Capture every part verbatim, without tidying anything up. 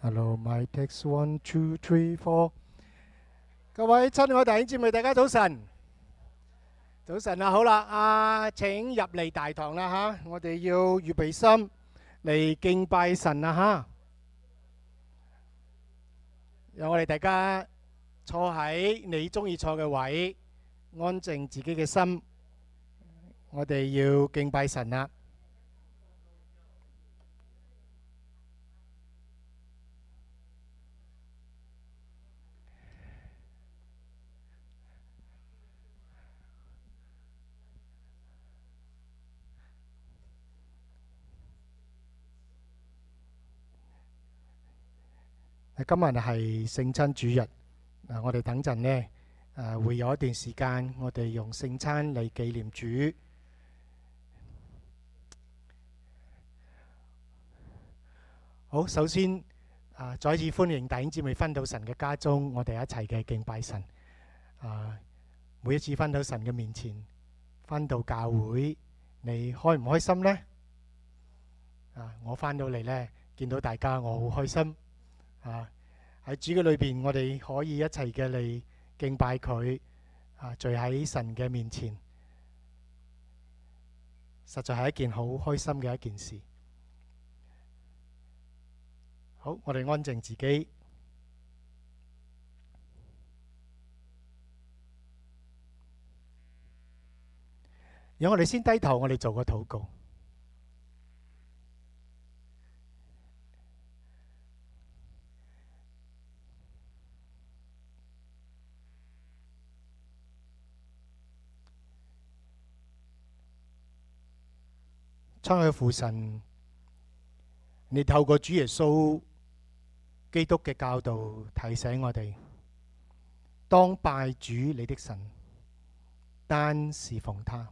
Hello, my text one, two, three, four。各位親愛弟兄姊妹，大家早晨，早晨啊，好啦，啊，請入嚟大堂啦嚇，我哋要預備心嚟敬拜神啊嚇。讓我哋大家坐喺你中意坐嘅位，安靜自己嘅心，我哋要敬拜神啦。今日係聖餐主日，啊，我哋等陣呢，誒會有一段時間，我哋用聖餐嚟紀念主。好，首先啊，再次歡迎弟兄姊妹返到神嘅家中，我哋一齊嘅敬拜神。啊，每一次返到神嘅面前，返到教會，你開唔開心呢？啊，我返到嚟呢，見到大家，我好開心。啊！喺主嘅裏邊，我哋可以一齊嘅嚟敬拜佢，啊，聚喺神嘅面前，實在係一件好開心嘅一件事。好，我哋安靜自己，讓我哋先低頭，我哋做個禱告。親愛嘅父神，你透過主耶穌基督嘅教導提醒我哋，當拜主你的神，單侍奉他。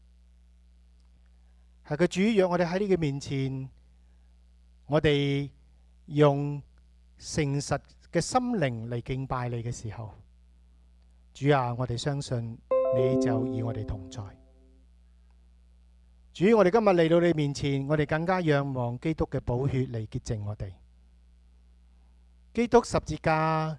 係個主，讓我哋喺你嘅面前，我哋用誠實嘅心靈嚟敬拜你嘅時候，主啊，我哋相信你就與我哋同在。主，我哋今日嚟到你面前，我哋更加仰望基督嘅寶血嚟潔淨我哋。基督十字架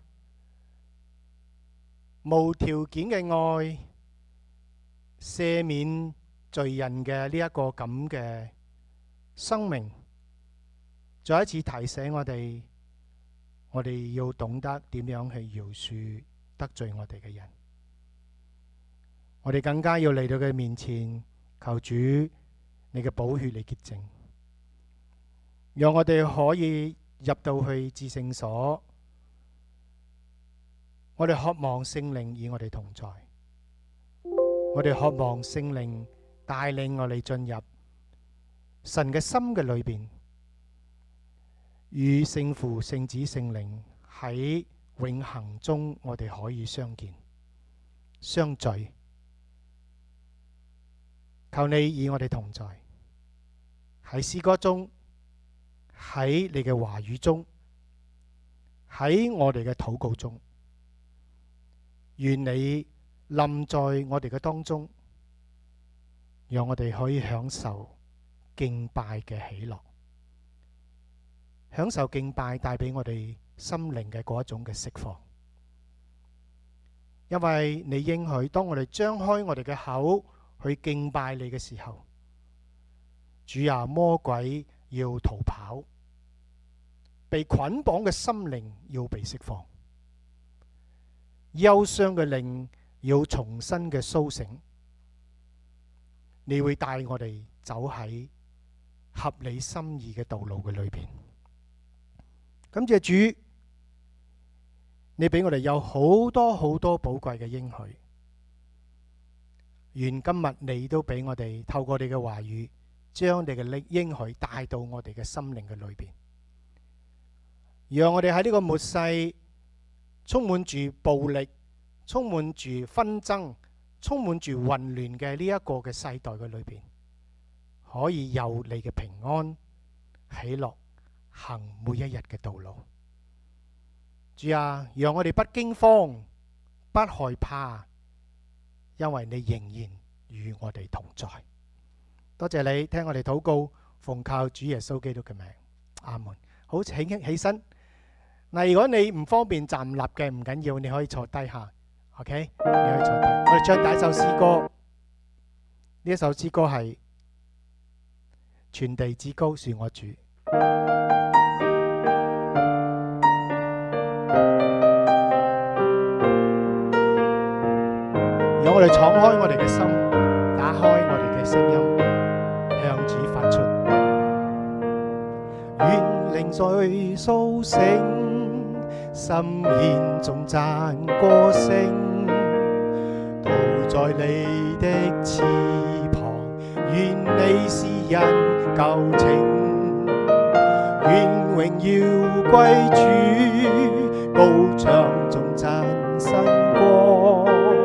無條件嘅愛，赦免罪人嘅呢一個咁嘅生命，再一次提醒我哋，我哋要懂得點樣去饒恕得罪我哋嘅人。我哋更加要嚟到佢面前，求主你嘅寶血嚟潔淨，讓我哋可以入到去至聖所。我哋渴望聖靈與我哋同在，我哋渴望聖靈帶領我哋進入神嘅心嘅裏邊，與聖父、聖子、聖靈喺永恆中，我哋可以相見、相聚。求你與我哋同在，喺詩歌中，喺你嘅話語中，喺我哋嘅禱告中，願你臨在我哋嘅當中，讓我哋可以享受敬拜嘅喜樂，享受敬拜帶俾我哋心靈嘅嗰一種嘅釋放。因為你應許，當我哋張開我哋嘅口去敬拜你嘅時候，主啊，魔鬼要逃跑，被捆綁嘅心靈要被釋放，憂傷嘅靈要重新嘅甦醒。你會帶我哋走喺合你心意嘅道路嘅裏邊。感謝主，你俾我哋有好多好多寶貴嘅應許。願今日你都俾我哋透過你嘅話語，將你嘅應許帶到我哋嘅心靈嘅裏邊，讓我哋喺呢個末世充滿住暴力、充滿住紛爭、充滿住混亂嘅呢一個嘅世代嘅裏邊，可以有你嘅平安喜樂行每一日嘅道路。主啊，讓我哋不驚慌、不害怕，因為你仍然與我哋同在。多謝你聽我哋禱告，奉靠主耶穌基督嘅名，阿門。好，請起身， 嗱，如果你唔方便站立嘅，唔緊要，你可以坐低下。OK， 你可以坐低。我哋唱第一首詩歌，呢一首詩歌係全地之高是我主。讓我哋敞開我哋嘅心，打開我哋嘅聲音，向主發出。願靈在蘇醒，心弦頌讚歌聲，逃在你的翅膀，願你是人舊情，願榮耀歸主，高唱頌讚新歌。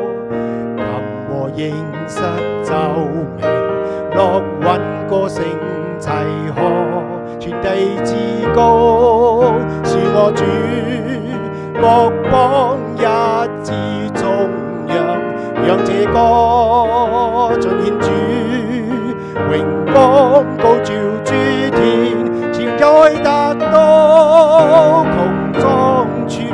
應實奏明，樂韻歌聲齊和，全地之高是我主，各邦一致頌揚，讓這歌盡獻主，榮光高照諸天，前在達到穹蒼處，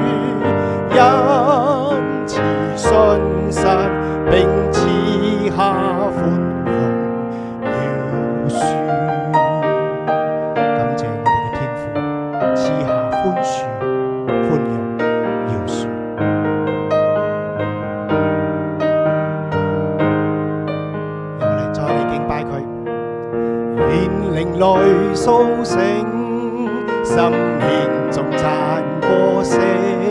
因慈信實並賜下寬容饒恕，感謝我哋嘅天父賜下寬恕、寬容、饒恕。讓我哋再嚟敬拜佢，願靈來蘇醒，心弦頌讚歌聲，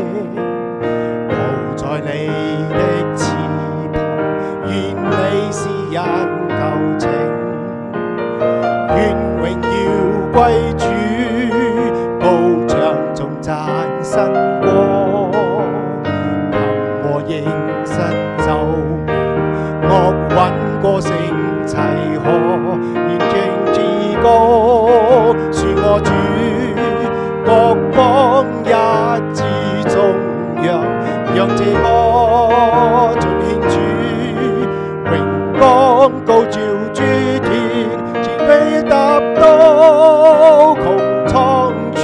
逃在你的翅膀，願你是人舊情，願榮耀歸主，高唱頌讚新歌，琴和應實奏明，樂韻歌聲齊和，願正至高是我主，各邦一致頌揚，讓這歌盡獻主，榮光高照諸天，前驅踏到穹蒼處，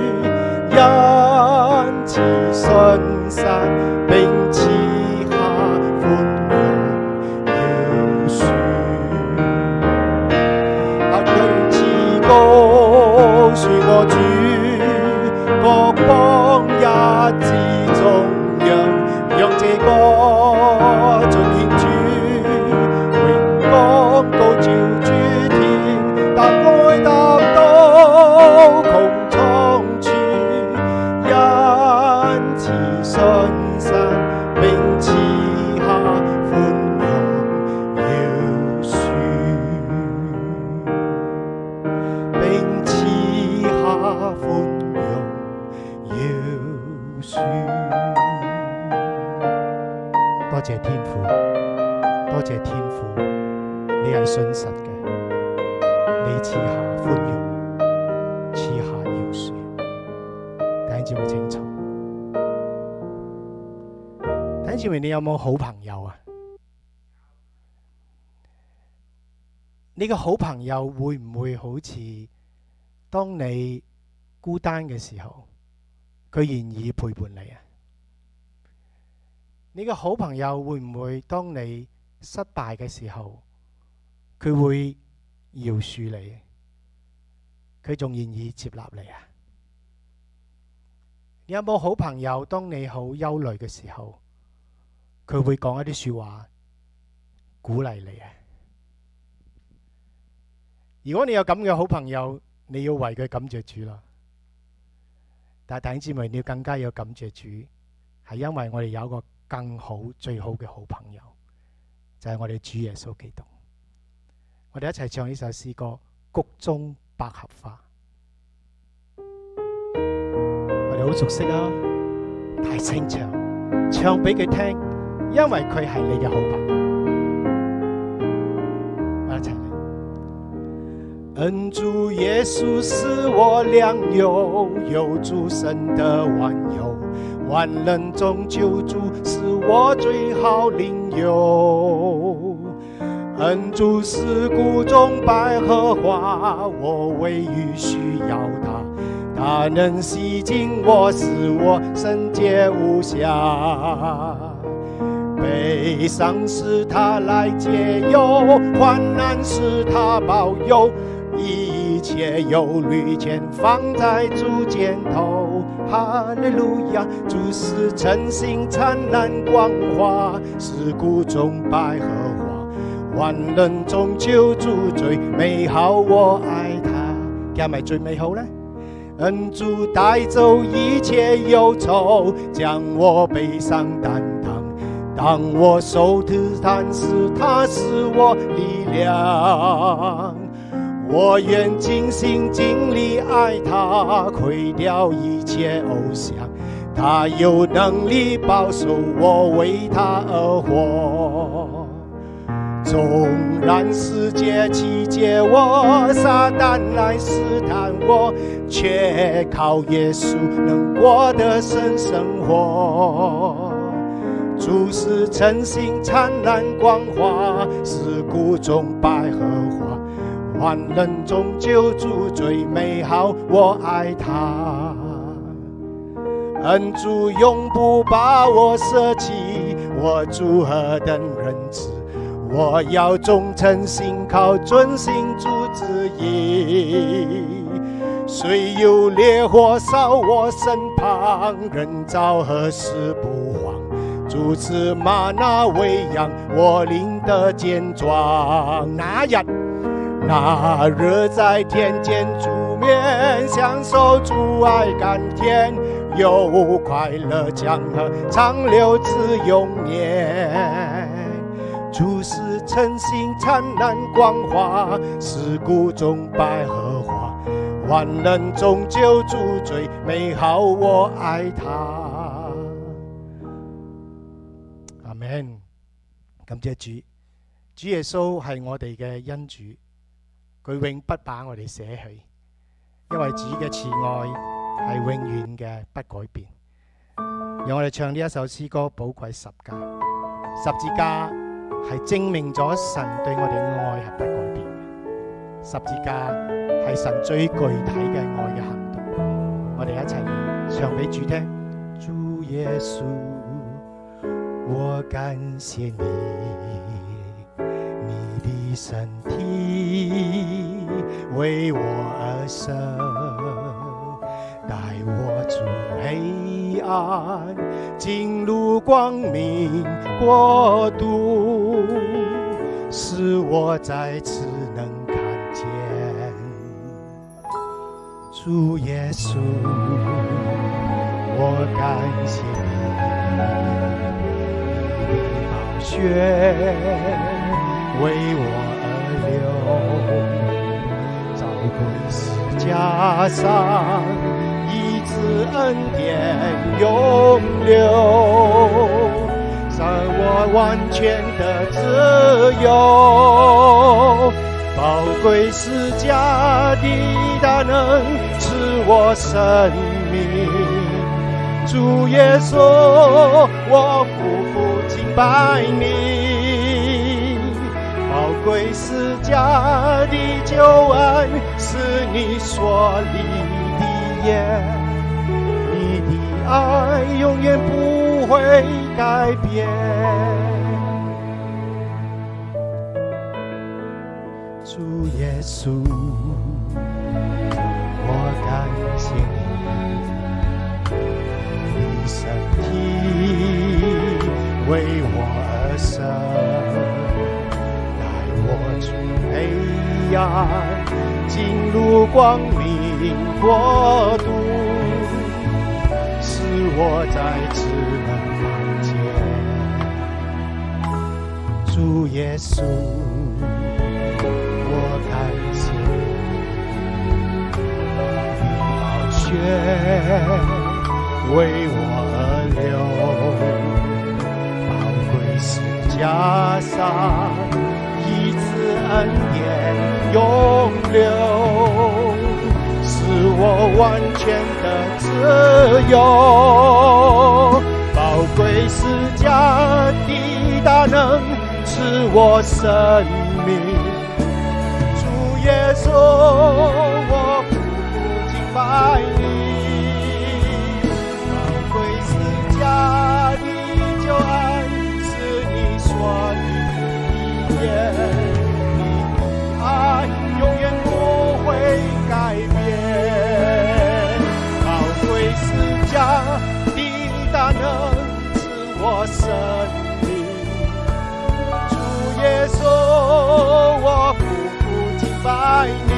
因慈信實並賜下寬容饒恕，但佢至高是我主，各邦一致頌揚，讓這歌盡獻主，榮光高照諸天，但愛達到穹蒼處，因慈信實並賜下寬容饒恕，並賜下寬容饒恕。多謝天父，多謝天父，你係信實嘅，你賜下寬容，賜下饒恕。弟兄姊妹請坐。弟兄姊妹，你有冇好朋友啊？你嘅好朋友會唔會好似當你孤單嘅時候，佢願意陪伴你啊？你嘅好朋友會唔會當你失敗嘅時候，佢會饒恕你，佢仲願意接納你啊？你有冇好朋友當你好憂慮嘅時候，佢會講一啲說話鼓勵你啊？如果你有咁嘅好朋友，你要為佢感謝主啦。但係弟兄姊妹，你要更加要感謝主，係因為我哋有一個更好、最好嘅好朋友，就係我哋主耶穌基督。我哋一齊唱呢首詩歌《谷中百合花》，我哋好熟悉啊！大聲唱，唱俾佢聽，因為佢係你嘅好朋友。我一齊嚟。恩主耶穌是我良友，有主神的萬有，萬人中救主是我最好鄰友。恩主是谷中百合花，我唯一需要它， 他能洗净我，使我圣洁无瑕。悲伤是他来解忧，患难是他保佑，一切忧虑全放在主肩头。哈利路亚！主是晨星灿烂光华，是谷中百合花，万人中救主最美好，我爱他。係咪最美好呢？恩主帶走一切憂愁，將我悲傷擔當。當我手提彈時，他是我力量。我願盡心盡力愛他，毀掉一切偶像。他有能力保守我，為他而活。縱然世界欺騙我，撒旦來試探我，卻靠耶穌能過得神生活。主是晨星燦爛光華，是谷中百合花，萬人中救主最美好，我愛他。恩主永不把我捨棄，我主何等仁慈，我要忠誠信靠，遵行主旨意。雖有烈火燒我身旁，人造何時不慌。主賜嗎哪餵養，我靈得健壯。那日那日在天見主面，享受主愛甘甜，有快樂江河長流至永年。主是晨星燦爛光華，是谷中百合花，萬人中救主最美好，我愛他。阿們，感謝主，主耶穌係我哋嘅恩主，佢永不把我哋捨棄，因為主嘅慈愛係永遠嘅，不改變。讓我哋唱呢一首詩歌《寶貴十架》，十字架係證明咗神對我哋嘅愛係不改變嘅，十字架係神最具體嘅愛嘅行動。我哋一齊唱俾主聽。主耶穌，我感謝你，你的身體為我而生，帶我出黑暗，進入光明國度，使我再次能看見主耶穌。我感謝你，你的寶血為我而流，寶貴十架上醫治恩典永留，使我完全的自由。寶貴十架的大能使我生命。主耶穌，我夫婦敬拜你，寶貴十架的救恩是你所立的約，你的愛永遠不會改變。主耶穌，我感謝你，身體為我而生，帶我出黑暗，進入光明國度，使我再次能看見主耶穌。我感謝你寶血為我而流，寶貴十架上醫治恩典永留，使我完全的自由。寶貴十架的大能使我生命。主耶穌，我夫婦敬拜你。 的大能赐我生命。主耶稣，我苦苦敬拜你，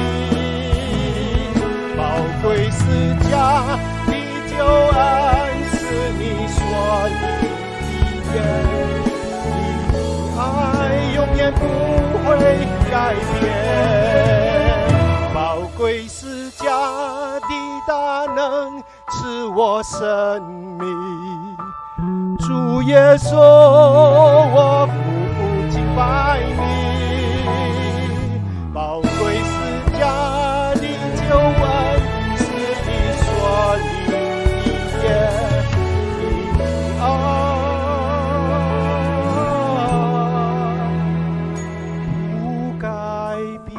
宝贵施加的救恩是你所立的约，你的爱永远不会改变，宝贵施加的大能赐我生命。主耶稣，我苦苦敬拜你，宝贵施加的救恩是你所立的约，你的爱不改变。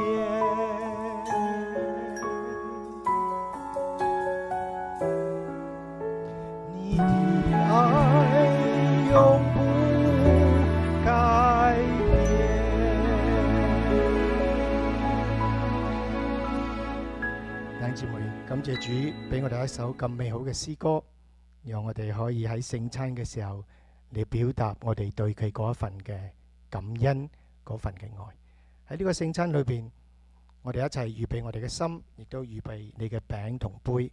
你的爱永不改變。弟兄姊妹，感謝主俾我哋一首咁美好嘅詩歌，讓我哋可以喺聖餐嘅時候嚟表達我哋對佢嗰一份嘅感恩，嗰份嘅愛。喺呢個聖餐裏邊，我哋一齊預備我哋嘅心，亦都預備你嘅餅同杯。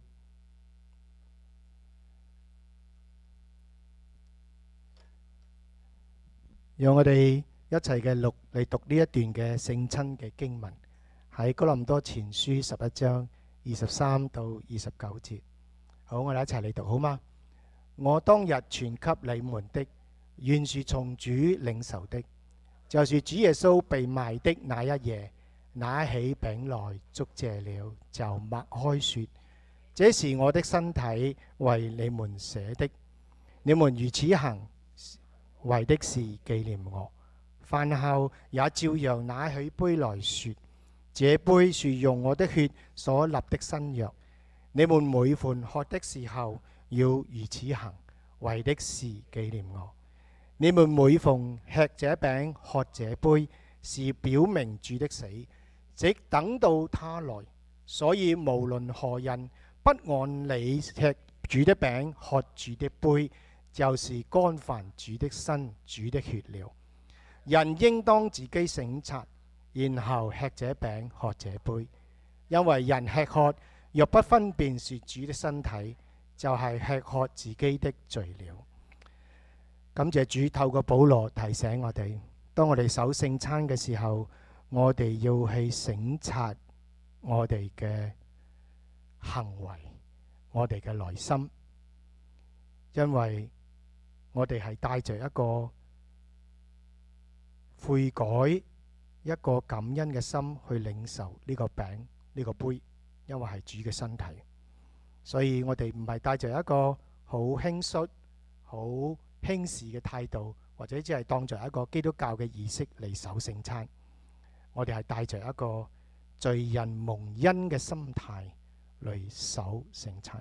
讓我哋一齊嘅錄嚟讀呢一段嘅聖親嘅經文，喺哥林多前書十一章二十三到二十九節。好，我哋一齊嚟讀好嗎？我當日傳給你們的，原是從主領受的，就是主耶穌被賣的那一夜，拿起餅來，祝謝了，就擘開說：這是我的身體，為你們捨的，你們如此行，為的是紀念我。飯後也照樣拿起杯來說：這杯是用我的血所立的新約，你們每逢喝的時候要如此行，為的是紀念我。你們每逢吃這餅喝這杯，是表明主的死，直等到他來。所以無論何人不按理吃主的餅喝主的杯，就是干犯主的身主的血了。人應當自己省察，然後吃這餅喝這杯，因為人吃喝若不分辨是主的身體，就係吃喝自己的罪了。感謝主透過保羅提醒我哋，當我哋守聖餐嘅時候，我哋要去省察我哋嘅行為，我哋嘅內心，因為我哋係帶着一個悔改、一個感恩嘅心去領受呢個餅、呢個杯，因為係主嘅身體，所以我哋唔係帶着一個好輕率、好輕視嘅態度，或者只係當作一個基督教嘅儀式嚟守聖餐。我哋係帶着一個罪人蒙恩嘅心態嚟守聖餐。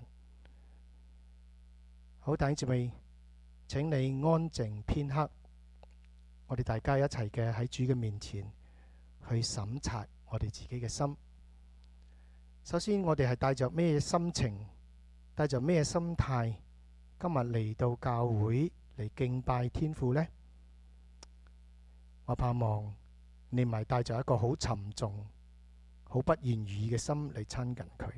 好，弟兄姊妹，請你安靜片刻，我哋大家一齊嘅喺主嘅面前去審察我哋自己嘅心。首先，我哋係帶着咩心情，帶着咩心態，今日嚟到教會嚟敬拜天父呢？我盼望你唔係帶着一個好沉重、好不言語嘅心嚟親近佢。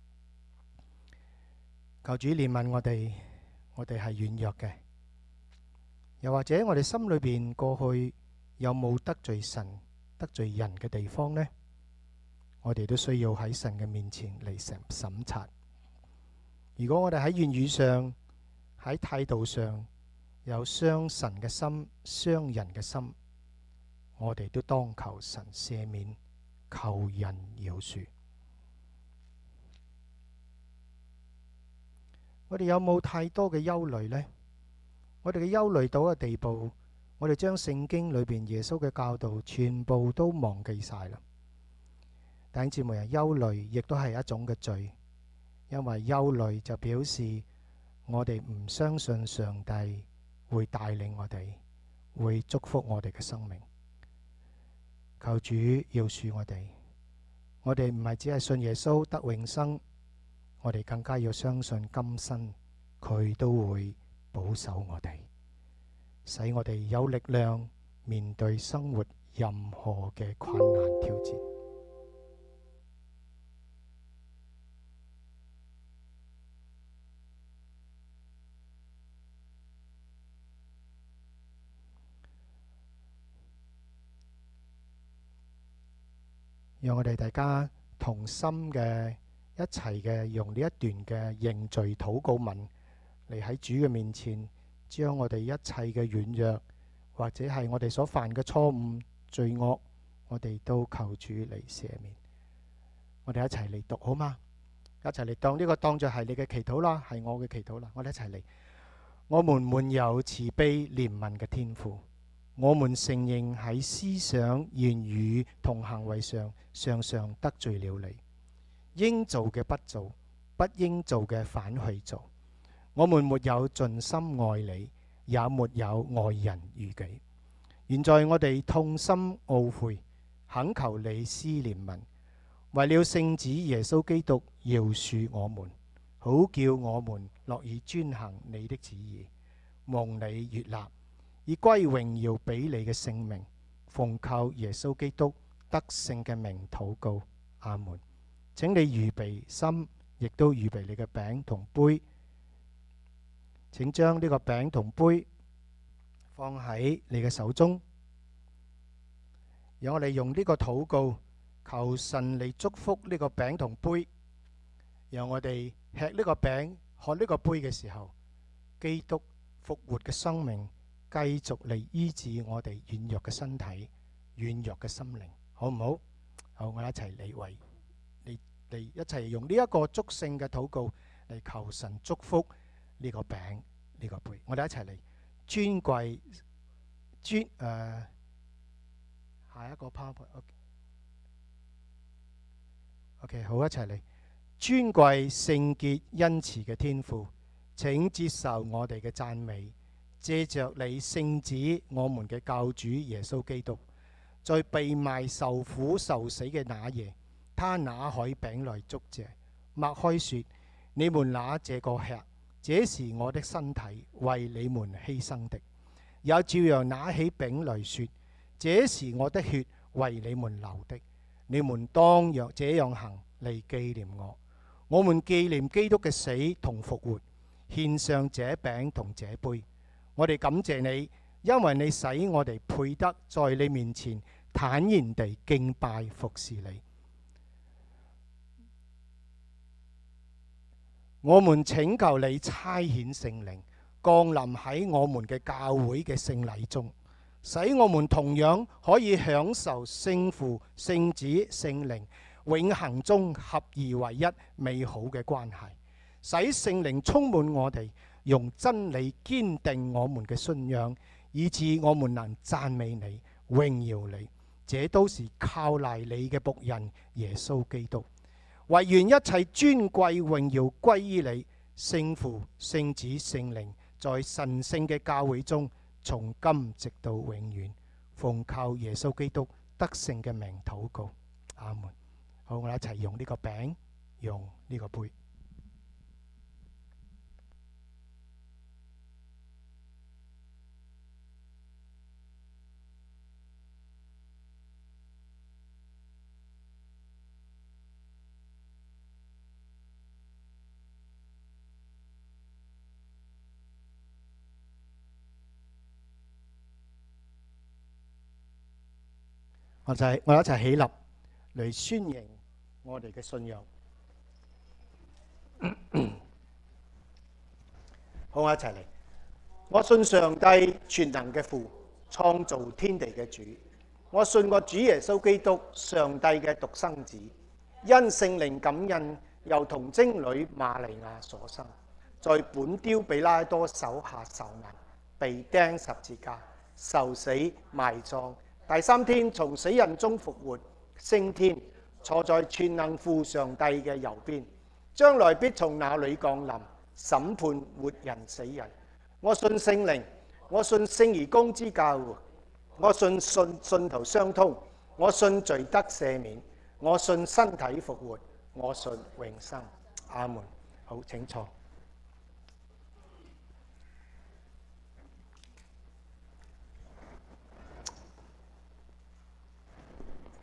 求主憐憫我哋，我哋係軟弱嘅，又或者我哋心裏邊過去有冇得罪神、得罪人嘅地方呢？我哋都需要喺神嘅面前嚟審審察。如果我哋喺言語上、喺態度上有傷神嘅心、傷人嘅心，我哋都當求神赦免，求人饒恕。我哋有冇太多嘅憂慮呢？我哋嘅憂慮到嘅地步，我哋將聖經裏邊耶穌嘅教導全部都忘記晒啦。弟兄姊妹啊，憂慮亦都係一種嘅罪，因為憂慮就表示我哋唔相信上帝會帶領我哋，會祝福我哋嘅生命。求主饒恕我哋，我哋唔係只係信耶穌得永生，我哋更加要相信今生佢都會保守我哋，使我哋有力量面對生活任何嘅困難挑戰。讓我哋大家同心嘅一齊嘅用呢一段嘅認罪禱告文嚟喺主嘅面前，將我哋一切嘅軟弱或者係我哋所犯嘅錯誤罪惡，我哋都求主嚟赦免。我哋一齊嚟讀好嗎？一齊嚟當呢個當作係你嘅祈禱啦，係我嘅祈禱啦。我哋一齊嚟。我們滿有慈悲憐憫嘅天父，我們承認喺思想、言語同行為上常常得罪了你，應做嘅不做，不應做嘅反去做。我們沒有盡心愛你，也沒有愛人如己。現在我哋痛心懊悔，懇求你施憐憫，為了聖子耶穌基督饒恕我們，好叫我們樂意遵行你的旨意，蒙你悅納，以歸榮耀俾你嘅聖名，奉靠耶穌基督得勝嘅名禱告，阿門。請你預備心，亦都預備你嘅餅同杯。請將呢個餅同杯放喺你嘅手中，讓我哋用呢個禱告求神嚟祝福呢個餅同杯，讓我哋吃呢個餅喝呢個杯嘅時候，基督復活嘅生命繼續嚟醫治我哋軟弱嘅身體、軟弱嘅心靈，好唔好？好，我哋一齊嚟為你哋一齊用呢一個祝聖嘅禱告嚟求神祝福呢個餅呢個杯。我哋一齊嚟尊貴尊誒、呃、下一個 PowerPoint。OK， OK， 好，一齊嚟尊貴聖潔恩慈嘅天父，請接受我哋嘅讚美。借着你聖子，我們嘅救主耶穌基督，在被賣受苦受死嘅那夜，他拿起餅來祝謝，擘開說：你們拿這個吃，這是我的身體，為你們犧牲的。又照樣拿起餅來說：這是我的血，為你們流的。你們當若這樣行嚟紀念我。我們紀念基督嘅死同復活，獻上這餅同這杯。我哋感謝你，因為你使我哋配得在你面前坦然地敬拜服侍你。我們請求你差遣聖靈降臨喺我們嘅教會嘅聖禮中，使我們同樣可以享受聖父、聖子、聖靈永恆中合而為一美好嘅關係，使聖靈充滿我哋，用真理堅定我們嘅信仰，以致我們能讚美你、榮耀你。這都是靠賴你嘅僕人耶穌基督。惟願一切尊貴榮耀歸於你，聖父、聖子、聖靈，在神聖嘅教會中，從今直到永遠。奉靠耶穌基督得勝嘅名禱告，阿門。好，我哋一齊用呢個餅，用呢個杯。我就係我哋一齊起立嚟宣認我哋嘅信仰。好，我一齊嚟。我信上帝全能嘅父，創造天地嘅主。我信我主耶穌基督，上帝嘅獨生子，因聖靈感孕，又同貞女瑪利亞所生，在本丟彼拉多手下受難，被釘十字架，受死埋葬。第三天從死人中復活，升天，坐在全能父上帝嘅右邊，將來必從那裏降臨，審判活人死人。我信聖靈，我信聖而公之教會，我信信信徒相通，我信罪得赦免，我信身體復活，我信永生。阿門。好，請坐。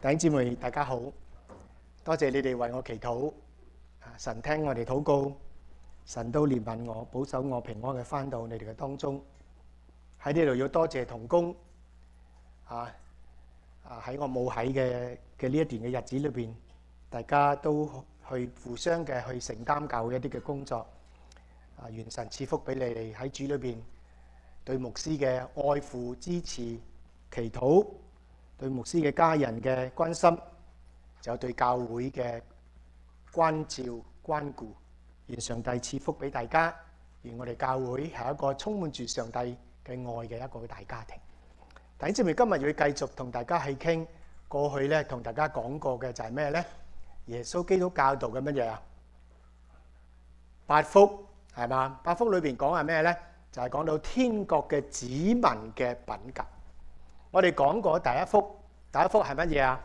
弟兄姊妹，大家好，多謝你哋為我祈禱，神聽我哋禱告，神都憐憫我，保守我平安嘅返到你哋嘅當中。喺呢度要多謝同工，啊啊喺我冇喺嘅嘅呢一段嘅日子裏邊，大家都去互相嘅去承擔教會一啲嘅工作。啊，願神賜福俾你哋喺主裏邊對牧師嘅愛護、支持、祈禱。對牧師嘅家人嘅關心，就對教會嘅關照關顧，願上帝賜福俾大家。願我哋教會係一個充滿住上帝嘅愛嘅一個大家庭。弟兄姊妹，今日要繼續同大家去傾過去咧，同大家講過嘅就係咩咧？耶穌基督教導嘅乜嘢啊？八福係嘛？八福裏邊講係咩咧？就係講到天國嘅子民嘅品格。我哋講過第一福，第一福係乜嘢啊？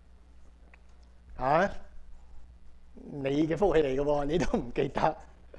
啊，你嘅福氣嚟嘅喎，你都唔記得。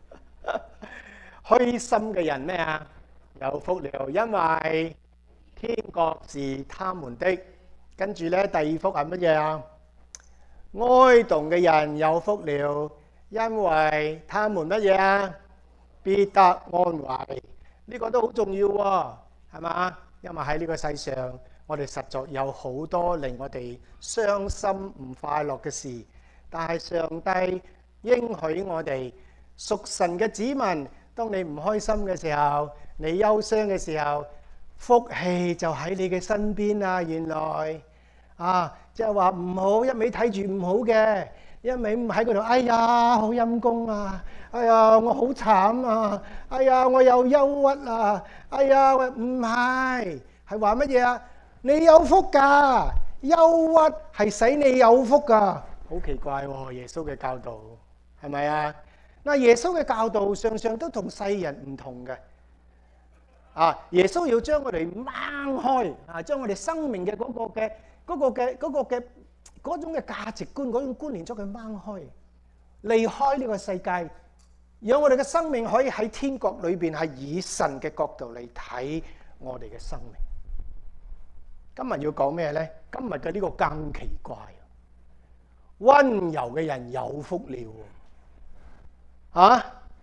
虛心嘅人咩啊？有福了，因為天國是他們的。跟住咧，第二福係乜嘢啊？哀慟嘅人有福了，因為他們乜嘢啊？必得安慰。呢個都好重要喎，係嘛？因為喺呢個世上，我哋實在有好多令我哋傷心唔快樂嘅事，但係上帝應許我哋屬神嘅子民，當你唔開心嘅時候，你憂傷嘅時候，福氣就喺你嘅身邊啊！原來啊，即係話唔好一味睇住唔好嘅，一味唔喺嗰度，哎呀，好陰功啊！哎呀，我好慘啊！哎呀，我有憂鬱啊！哎呀，唔係，係話乜嘢啊？你有福㗎，憂鬱係使你有福㗎。好奇怪喎，耶穌嘅教導係咪啊？嗱，耶穌嘅教導常常都同世人唔同嘅。啊，耶穌要將我哋掹開啊，將我哋生命嘅嗰個嘅嗰個嘅嗰個嘅嗰種嘅價值觀、嗰種觀念將佢掹開，離開呢個世界。讓我哋嘅生命可以喺天國裏邊係以神嘅角度嚟睇我哋嘅生命。今日要講咩咧？今日嘅呢個更奇怪，溫柔嘅人有福了。啊？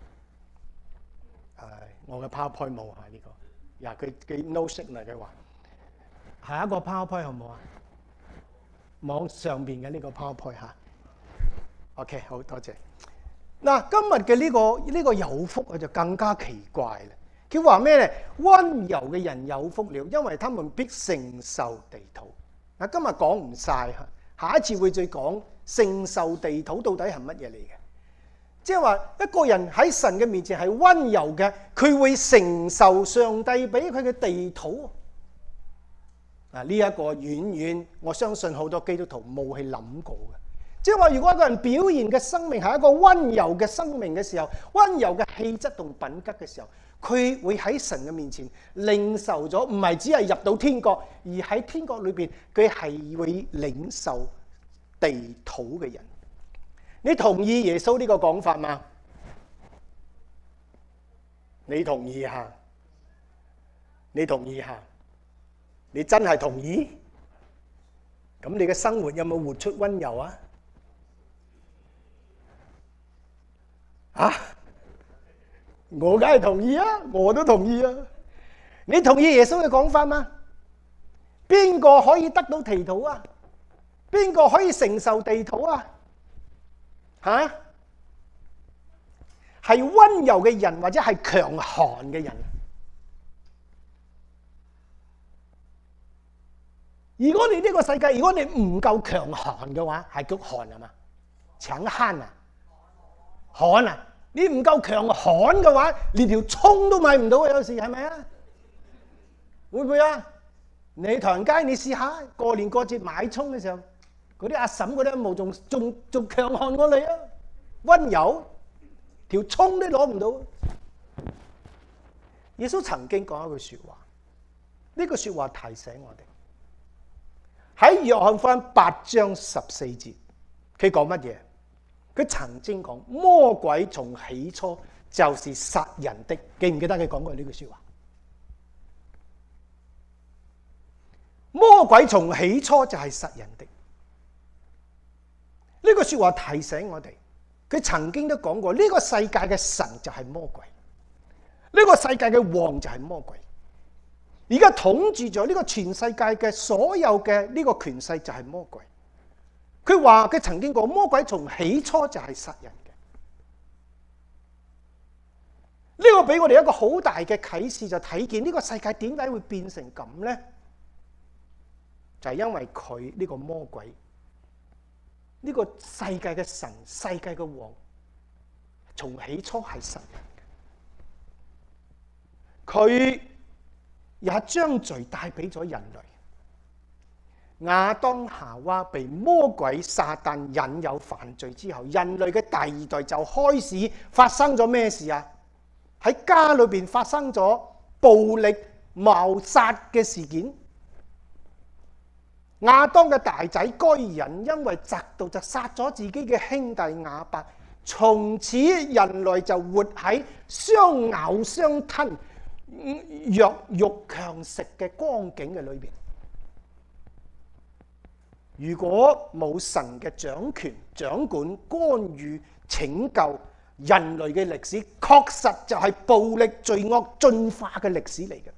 係我嘅 PowerPoint 冇啊呢個，呀佢佢 no signal嘅話，下一個 PowerPoint 好唔好啊？網上邊嘅呢個 PowerPoint 嚇。OK， 好多謝。嗱，今日嘅呢個呢個有福啊，就更加奇怪啦。佢話咩咧？溫柔嘅人有福了，因為他們必承受地土。嗱，今日講唔晒，下一次會再講承受地土到底係乜嘢嚟嘅？即係話一個人喺神嘅面前係溫柔嘅，佢會承受上帝俾佢嘅地土。嗱，呢一個遠遠我相信好多基督徒冇去諗過嘅。即係話，如果一個人表現嘅生命係一個溫柔嘅生命嘅時候，溫柔嘅氣質同品格嘅時候，佢會喺神嘅面前領受咗，唔係只係入到天國，而喺天國裏邊佢係會領受地土嘅人。你同意耶穌呢個講法嗎？你同意下？你同意下？你真係同意？咁你嘅生活有冇活出溫柔啊？啊！我梗係同意啊，我都同意啊。你同意耶穌嘅講法嗎？邊個可以得到地土啊？邊個可以承受地土啊？吓？係溫柔嘅人或者係強悍嘅人？如果你呢個世界，如果你唔夠強悍嘅話，係叫悍係嘛？強悍啊！悍啊！你唔夠強悍嘅話，連條蔥都買唔到啊！有時係咪啊？會唔會啊？你唐人街你試下過年過節買蔥嘅時候，嗰啲阿嬸嗰啲毛仲仲仲強悍過你啊！溫柔，條蔥都攞唔到。耶穌曾經講一句說話，呢句說話提醒我哋喺約翰福音八章十四節，佢講乜嘢？佢曾經講魔鬼從起初就是殺人的，記唔記得佢講過呢句說話？魔鬼從起初就係殺人的。 呢個說話提醒我哋，佢曾經都講過，呢個世界嘅神就係魔鬼，呢個世界嘅王就係魔鬼。而家統治咗呢個全世界嘅所有嘅呢個權勢就係魔鬼。佢話佢曾經講，魔鬼從起初就係殺人嘅。呢個俾我哋一個好大嘅啟示，就睇見呢個世界點解會變成咁呢？就係因為佢呢個魔鬼，呢個世界嘅神、世界嘅王，從起初係殺人嘅。佢也將罪帶俾咗人類。亞當夏娃被魔鬼撒旦引誘犯罪之後，人類嘅第二代就開始發生咗咩事啊？喺家裏邊發生咗暴力謀殺嘅事件。亞當嘅大仔該隱因為嫉妒就殺咗自己嘅兄弟亞伯，從此人類就活喺相咬相吞、弱肉強食嘅光景嘅裏邊。如果冇神嘅掌權、掌管、干預、拯救，人類嘅歷史確實就係暴力罪惡進化嘅歷史嚟嘅。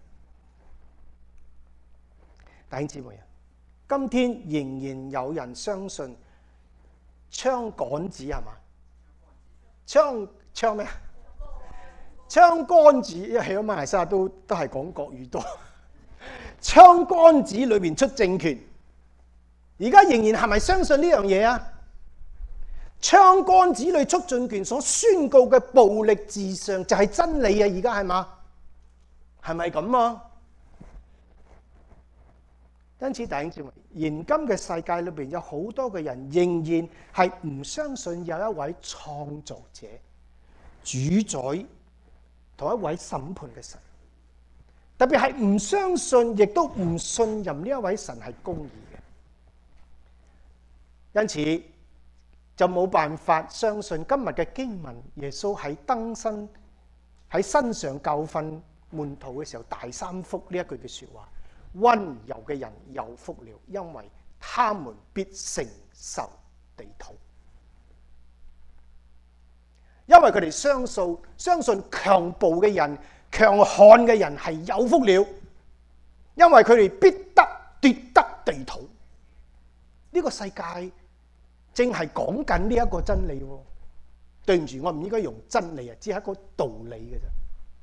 弟兄姊妹啊，今天仍然有人相信槍桿子係嘛？槍槍咩？槍桿子，因為喺馬來西亞都都係講國語多。槍桿子裏邊出政權，而家仍然係咪相信呢樣嘢啊？槍桿子裏出政權所宣告嘅暴力至上就係真理啊！而家係嘛？係咪咁啊？因此，弟兄姊妹，現今嘅世界裏邊有好多嘅人仍然係唔相信有一位創造者、主宰同一位審判嘅神，特別係唔相信，亦都唔信任呢一位神係公義嘅。因此就冇辦法相信今日嘅經文，耶穌喺登身喺身上教訓門徒嘅時候，大三福呢一句嘅說話。溫柔嘅人有福了，因為他們必承受地土。因為佢哋相信相信強暴嘅人、強悍嘅人係有福了，因為佢哋必得奪得地土。呢個世界正係講緊呢一個真理。對唔住，我唔應該用真理啊，只係一個道理嘅啫。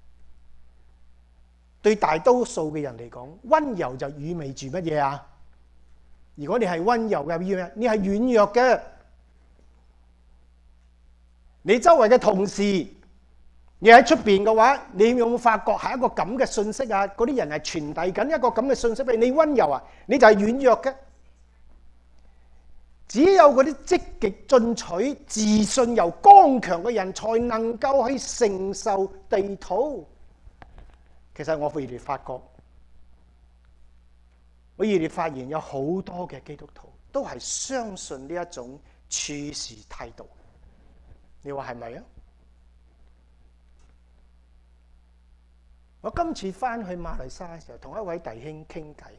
對大多數嘅人嚟講，溫柔就意味住乜嘢啊？如果你係溫柔嘅，意味你係軟弱嘅。你周圍嘅同事，你喺出邊嘅話，你有冇發覺係一個咁嘅信息啊？嗰啲人係傳遞緊一個咁嘅信息俾你，你溫柔啊，你就係軟弱嘅。只有嗰啲積極進取、自信又剛強嘅人，才能夠去承受地土。其實我越嚟發覺，我越嚟發現有好多嘅基督徒都係相信呢一種處事態度。你話係咪啊？我今次翻去馬來西亞嘅時候，同一位弟兄傾偈，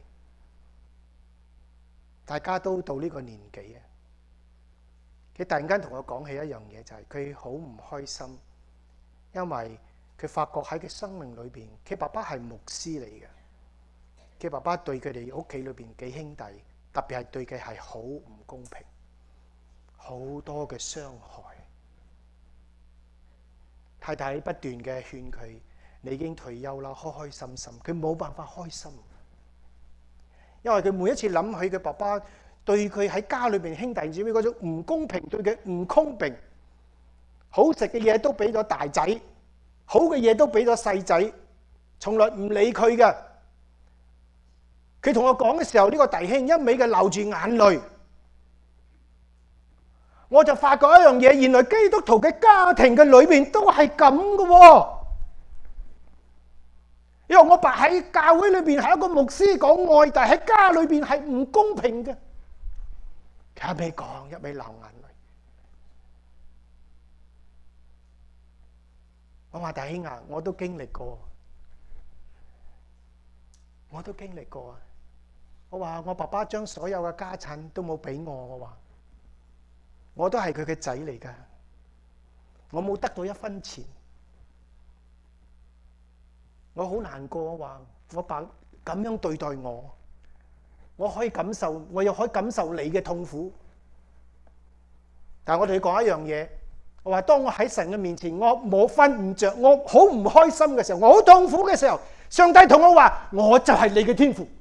大家都到呢個年紀啊。佢突然間同我講起一樣嘢，就係佢好唔開心，因為佢發覺喺佢生命裏邊，佢爸爸係牧師嚟嘅，佢爸爸對佢哋屋企裏邊幾兄弟，特別係對佢係好唔公平，好多嘅傷害。太太不斷嘅勸佢，你已經退休啦，開開心心。佢冇辦法開心，因為佢每一次諗起佢爸爸對佢喺家裏邊兄弟姊妹嗰種唔公平，對佢唔公平，好食嘅嘢都俾咗大仔。好嘅嘢都俾咗細仔，從來唔理佢嘅。佢同我講嘅時候，呢個弟兄一味嘅流住眼淚，我就發覺一樣嘢，原來基督徒嘅家庭嘅裏邊都係咁嘅。因為我爸喺教會裏邊係一個牧師講愛，但係喺家裏邊係唔公平嘅。佢一味講，一味流眼淚。我話弟兄啊，我都經歷過，我都經歷過啊！我話我爸爸將所有嘅家產都冇俾我，我話我都係佢嘅仔嚟㗎，我冇得到一分錢，我好難過。話我爸咁樣對待我，我可以感受，我又可以感受你嘅痛苦。但係我同你講一樣嘢，我話當我喺神嘅面前，我冇瞓唔着，我好唔開心嘅時候，我好痛苦嘅時候，上帝同我話，我就係你嘅天父。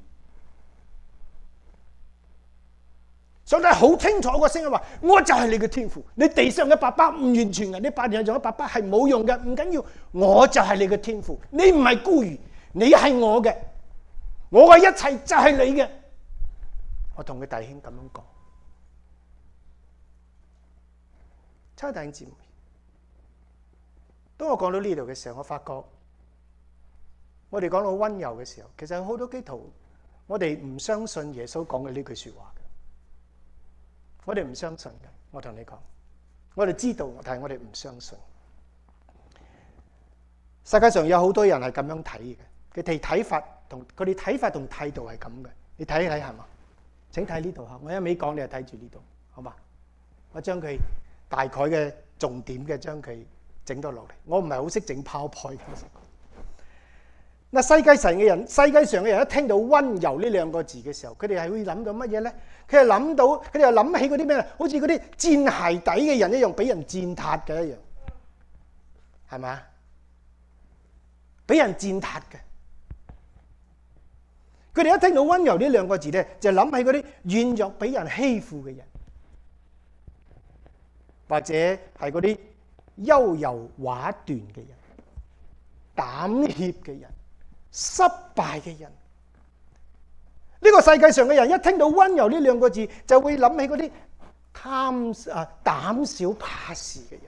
上帝好清楚個聲音話，我就係你嘅天父。你地上嘅爸爸唔完全嘅，你地上嘅爸爸係冇用嘅，唔緊要，我就係你嘅天父。你唔係孤兒，你係我嘅，我嘅一切就係你嘅。我同佢弟兄咁樣講。親愛的弟兄姊妹，當我講到呢度嘅時候，我發覺我哋講到溫柔嘅時候，其實有好多基督徒，我哋唔相信耶穌講嘅呢句說話嘅，我哋唔相信嘅。我同你講，我哋知道，但係我哋唔相信。世界上有好多人係咁樣睇嘅，佢哋睇法同佢哋睇法同態度係咁嘅。你睇一睇係嘛？請睇呢度吓，我一味講，你就睇住呢度，好嘛？我將佢大概嘅重點嘅將佢整到落嚟。我唔係好識整 PowerPoint。嗱，世界上嘅人，世界上嘅人一聽到溫柔呢兩個字嘅時候，佢哋係會諗到乜嘢咧？佢係諗到，佢哋又諗起嗰啲咩？好似嗰啲賤鞋底嘅人一樣，俾人踐踏嘅一樣，係咪？俾人踐踏嘅。佢哋一聽到溫柔呢兩個字咧，就諗起嗰啲軟弱、俾人欺負嘅人，或者係嗰啲優柔寡斷嘅人、膽怯嘅人、失敗嘅人。呢個世界上嘅人一聽到溫柔呢兩個字，就會諗起嗰啲貪啊膽小怕事嘅人。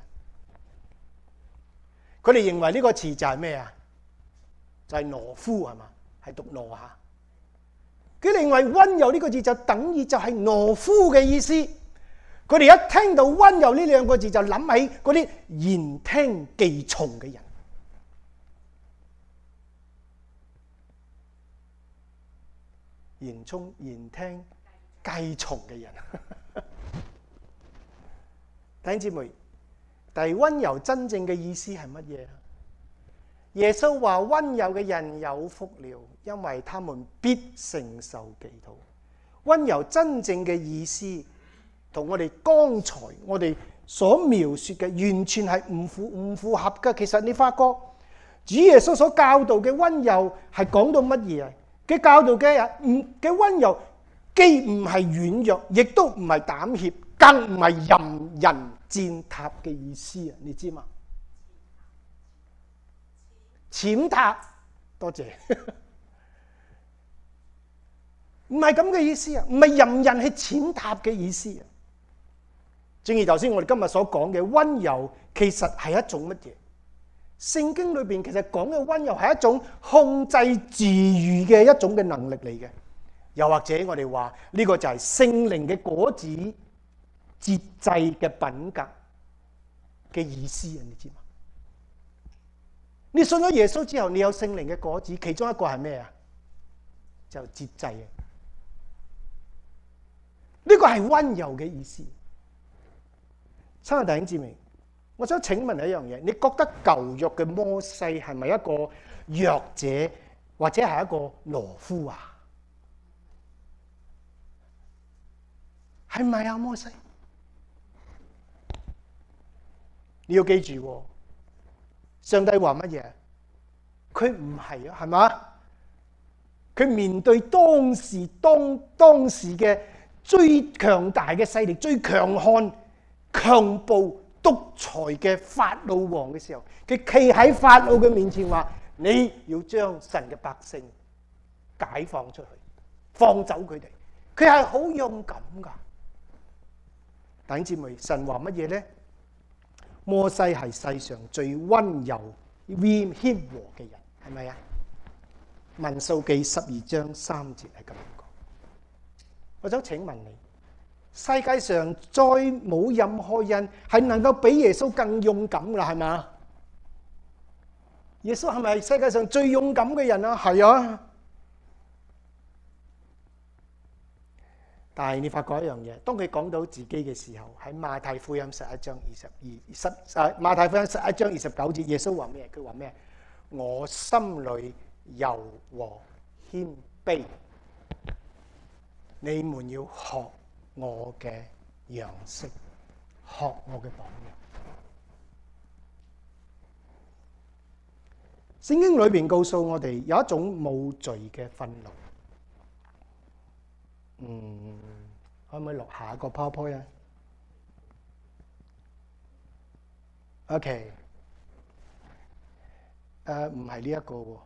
佢哋認為呢個詞就係咩啊？就係懦夫係嘛？係讀懦下。佢認為溫柔呢個字就等於就係懦夫嘅意思。佢哋一聽到溫柔呢兩個字，就諗起嗰啲言聽計從嘅人。言聰言聽計從嘅人。弟兄姊妹，但係溫柔真正嘅意思係乜嘢？耶穌話溫柔嘅人有福了，因為他們必承受地土。溫柔真正嘅意思同我哋剛才我哋所描述嘅完全係唔符唔符合嘅。其實你發覺主耶穌所教導嘅溫柔係講到乜嘢啊？佢教導嘅唔嘅溫柔既唔係軟弱，亦都唔係膽怯，更唔係任人踐踏嘅意思啊！你知嘛？踐踏，多謝，唔係咁嘅意思啊！唔係任人去踐踏嘅意思啊！正如頭先我哋今日所講嘅溫柔，其實係一種乜嘢？聖經裏邊其實講嘅溫柔係一種控制自如嘅一種嘅能力嚟嘅，又或者我哋話呢個就係聖靈嘅果子，節制嘅品格嘅意思啊！你知嘛？你信咗耶穌之後，你有聖靈嘅果子，其中一個係咩啊？就節制啊！呢個係溫柔嘅意思。親愛弟兄姊妹，我想請問一樣嘢，你覺得舊約嘅摩西係咪一個弱者，或者係一個懦夫啊？係咪啊，摩西？你要記住，上帝話乜嘢？佢唔係啊，係嘛？佢面對當時當當時嘅最強大嘅勢力、最強悍、強暴、獨裁嘅法老王嘅時候，佢企喺法老嘅面前話：你要將神嘅百姓解放出去，放走佢哋。佢係好勇敢噶。弟兄姊妹，神話乜嘢咧？摩西係世上最溫柔、謙和嘅人，係咪啊？民數記十二章三節係咁樣講。我想請問你，世界上再冇任何人係能夠比耶穌更勇敢啦，係嘛？耶穌係咪世界上最勇敢嘅人啊？係啊。 但係你發覺一樣嘢，當佢講到自己嘅時候，喺馬太福音十一章二十二十誒馬太福音十一章二十九節，耶穌話咩？佢話咩？我心裏柔和謙卑，你們要學我嘅樣式，學我嘅榜樣。聖經裏邊告訴我哋有一種冇罪嘅憤怒。嗯，可唔可以落下一個 PowerPoint 啊 ？OK， 誒唔係呢一個喎。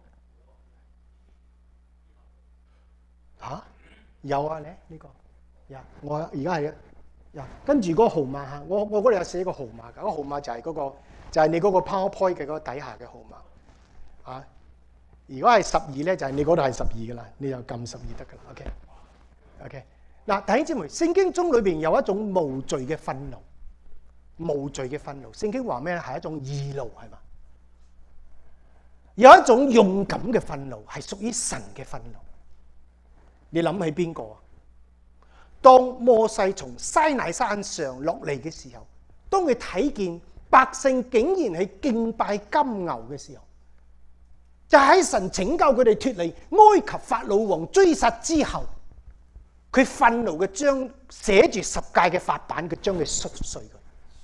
嚇？有啊，你呢個呀？我而家係呀，跟住嗰個號碼嚇，我我嗰度有寫個號碼㗎，嗰個號碼就係嗰個就係你嗰個 PowerPoint 嘅嗰個底下嘅號碼啊。如果係十二咧，就係你嗰度係十二㗎啦，你就撳十二得㗎啦。OK。OK， 嗱，弟兄姊妹，聖經中裏邊有一種無罪嘅憤怒，無罪嘅憤怒。聖經話咩咧？係一種義怒，係嘛？有一種勇敢嘅憤怒，係屬於神嘅憤怒。你諗起邊個啊？當摩西從西乃山上落嚟嘅時候，當佢睇見百姓竟然係敬拜金牛嘅時候，就喺神拯救佢哋脫離埃及法老王追殺之後，佢憤怒嘅將寫住十誡嘅法版，佢將佢摔碎佢。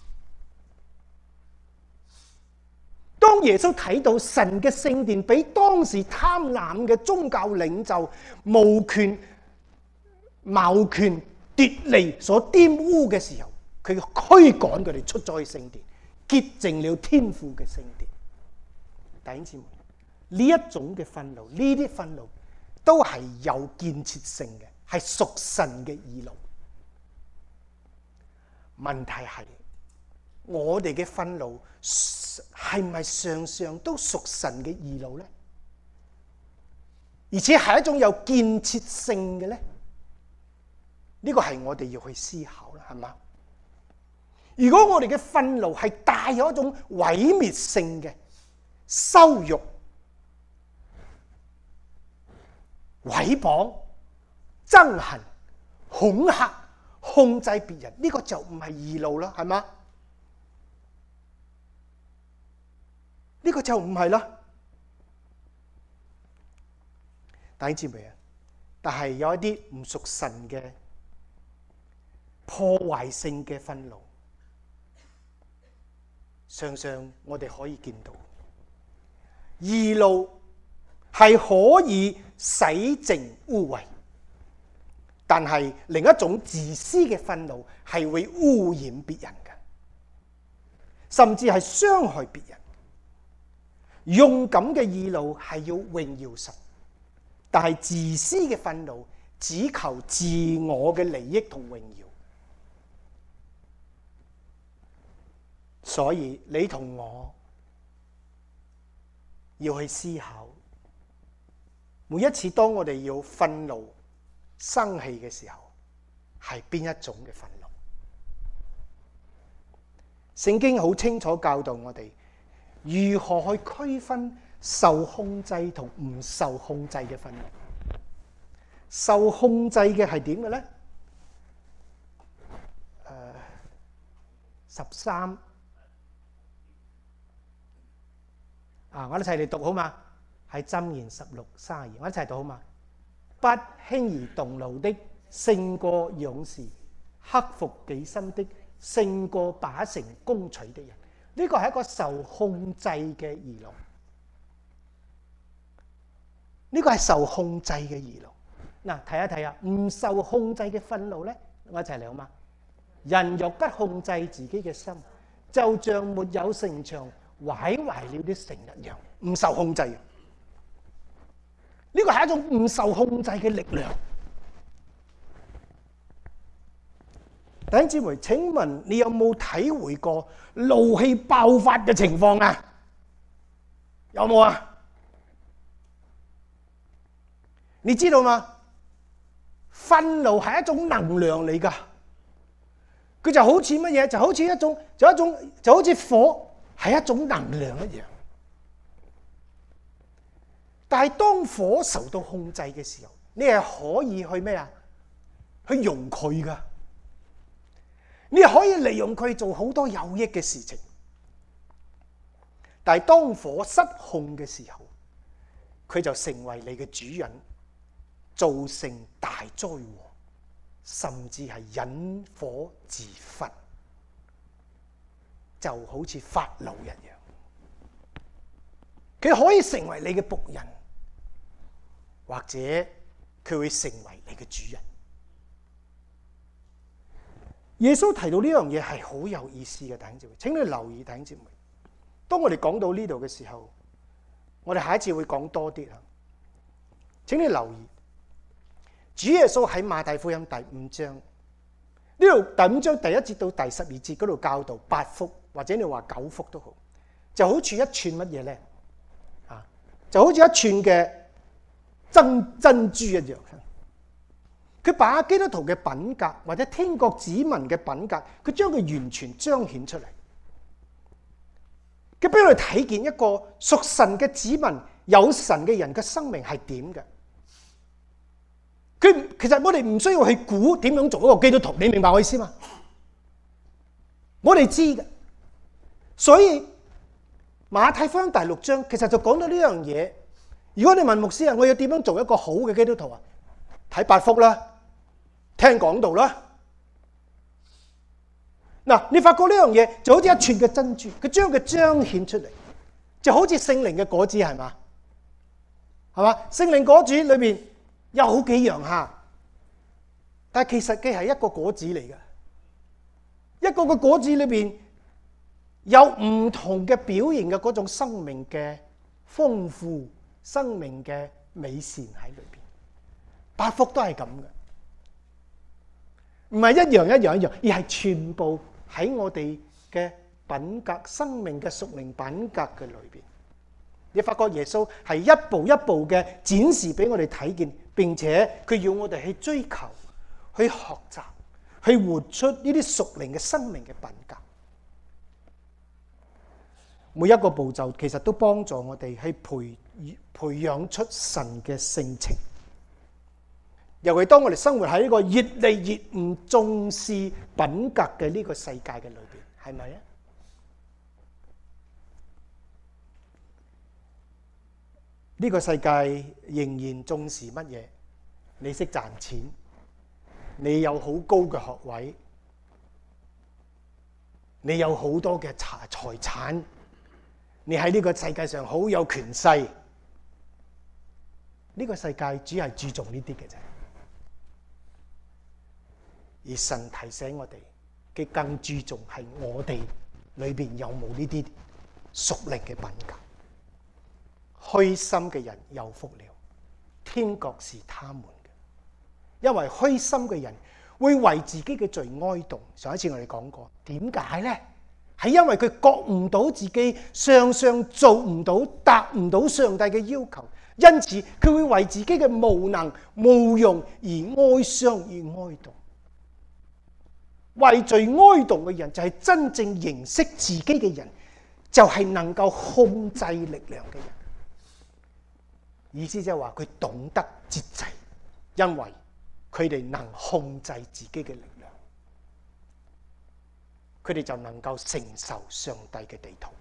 當耶穌睇到神嘅聖殿俾當時貪婪嘅宗教領袖無權謀權奪利所玷污嘅時候，佢驅趕佢哋出咗去聖殿，潔淨了天父嘅聖殿。弟兄姊妹，呢一種嘅憤怒，呢啲憤怒都係有建設性嘅，係屬神嘅義怒。問題係我哋嘅憤怒係咪常常都屬神嘅義怒呢？而且係一種有建設性嘅呢？呢個係我哋要去思考啦，係嘛？如果我哋嘅憤怒係帶有一種毀滅性嘅羞辱、毀謗、憎恨、恐嚇、控制別人，呢個就唔係義怒啦，係嘛？呢個就唔係啦。弟兄姊妹啊，但係有一啲唔屬神嘅破壞性嘅憤怒，常常我哋可以見到，義怒係可以洗淨污穢，但係另一種自私嘅憤怒係會污染別人嘅，甚至係傷害別人。勇敢嘅義怒係要榮耀神，但係自私嘅憤怒只求自我嘅利益同榮耀。所以你同我要去思考，每一次當我哋要憤怒、生氣嘅時候，係邊一種嘅憤怒？聖經好清楚教導我哋如何去區分受控制同唔受控制嘅憤怒。受控制嘅係點嘅咧？誒，十三。啊！我哋一齊嚟讀好嘛？係箴言十六三十二，我一齊讀好嘛？不輕易動怒的勝過勇士，克服己心的勝過把城攻取的人。呢個係一個受控制嘅義怒，呢個係受控制嘅義怒。嗱，睇一睇啊，唔受控制嘅憤怒咧，我一齊嚟好嘛？人若不控制自己嘅心，就像沒有城牆毀壞了啲城一樣，唔受控制。呢個係一種唔受控制嘅力量。弟兄姊妹，請問你有冇體會過怒氣爆發嘅情況啊？有冇啊？你知道嗎？憤怒係一種能量嚟㗎，佢就好似乜嘢？就好似一種，就一種，就好似火。係一種能量一樣，但係當火受到控制嘅時候，你係可以去咩啊？去去用佢噶。你可以利用佢做好多有益嘅事情，但係當火失控嘅時候，佢就成為你嘅主人，造成大災禍，甚至係引火自焚，就好似法老一樣。佢可以成為你嘅僕人，或者佢會成為你嘅主人。耶穌提到呢樣嘢係好有意思嘅，弟兄姊妹，請你留意，弟兄姊妹。當我哋講到呢度嘅時候，我哋下一次會講多啲啊。請你留意，主耶穌喺馬太福音第五章呢度，第五章第一節到第十二節嗰度教導八福，或者你話九福都好，就好似一串乜嘢咧？啊，就好似一串嘅珍珍珠一樣。佢把基督徒嘅品格或者天國子民嘅品格，佢將佢完全彰顯出嚟。佢俾我哋睇見一個屬神嘅子民、有神嘅人嘅生命係點嘅。佢其實我哋唔需要去估點樣做一個基督徒，你明白我意思嘛？我哋知嘅。所以馬太福音第六章其實就講到呢樣嘢。如果你問牧師啊，我要點樣做一個好嘅基督徒啊？睇八福啦。聽講道啦，嗱，你發覺呢樣嘢就好似一串嘅珍珠，佢將佢彰顯出嚟，就好似聖靈嘅果子，係嘛？係嘛？聖靈果子裏面有好幾樣吓，但係其實佢係一個果子嚟嘅，一個個果子裏邊有唔同嘅表現嘅嗰種生命嘅豐富、生命嘅美善喺裏邊，八福都係咁嘅。唔係一樣一樣一樣，而係全部喺我哋嘅品格、生命嘅屬靈品格嘅裏邊。你發覺耶穌係一步一步嘅展示俾我哋睇見，並且佢要我哋去追求、去學習、去活出呢啲屬靈嘅生命嘅品格。每一個步驟其實都幫助我哋去培培養出神嘅性情。尤其當我哋生活喺一個越嚟越唔重視品格嘅呢個世界嘅裏邊，係咪啊？呢個世界仍然重視乜嘢？你識賺錢，你有好高嘅學位，你有好多嘅財財產，你喺呢個世界上好有權勢。呢個世界只係注重呢啲嘅啫。而神提醒我哋，佢更注重係我哋裏邊有冇呢啲屬靈嘅品格。虛心嘅人有福了，天國是他們嘅。因為虛心嘅人會為自己嘅罪哀慟。上一次我哋講過，點解呢？係因為佢覺悟到自己常常做唔到、達唔到上帝嘅要求，因此佢會為自己嘅無能無用而哀傷而哀慟。為罪哀慟嘅人就係真正認識自己嘅人，就係能夠控制力量嘅人。意思就係話佢懂得節制，因為佢哋能控制自己嘅力量，佢哋就能夠承受上帝嘅地土。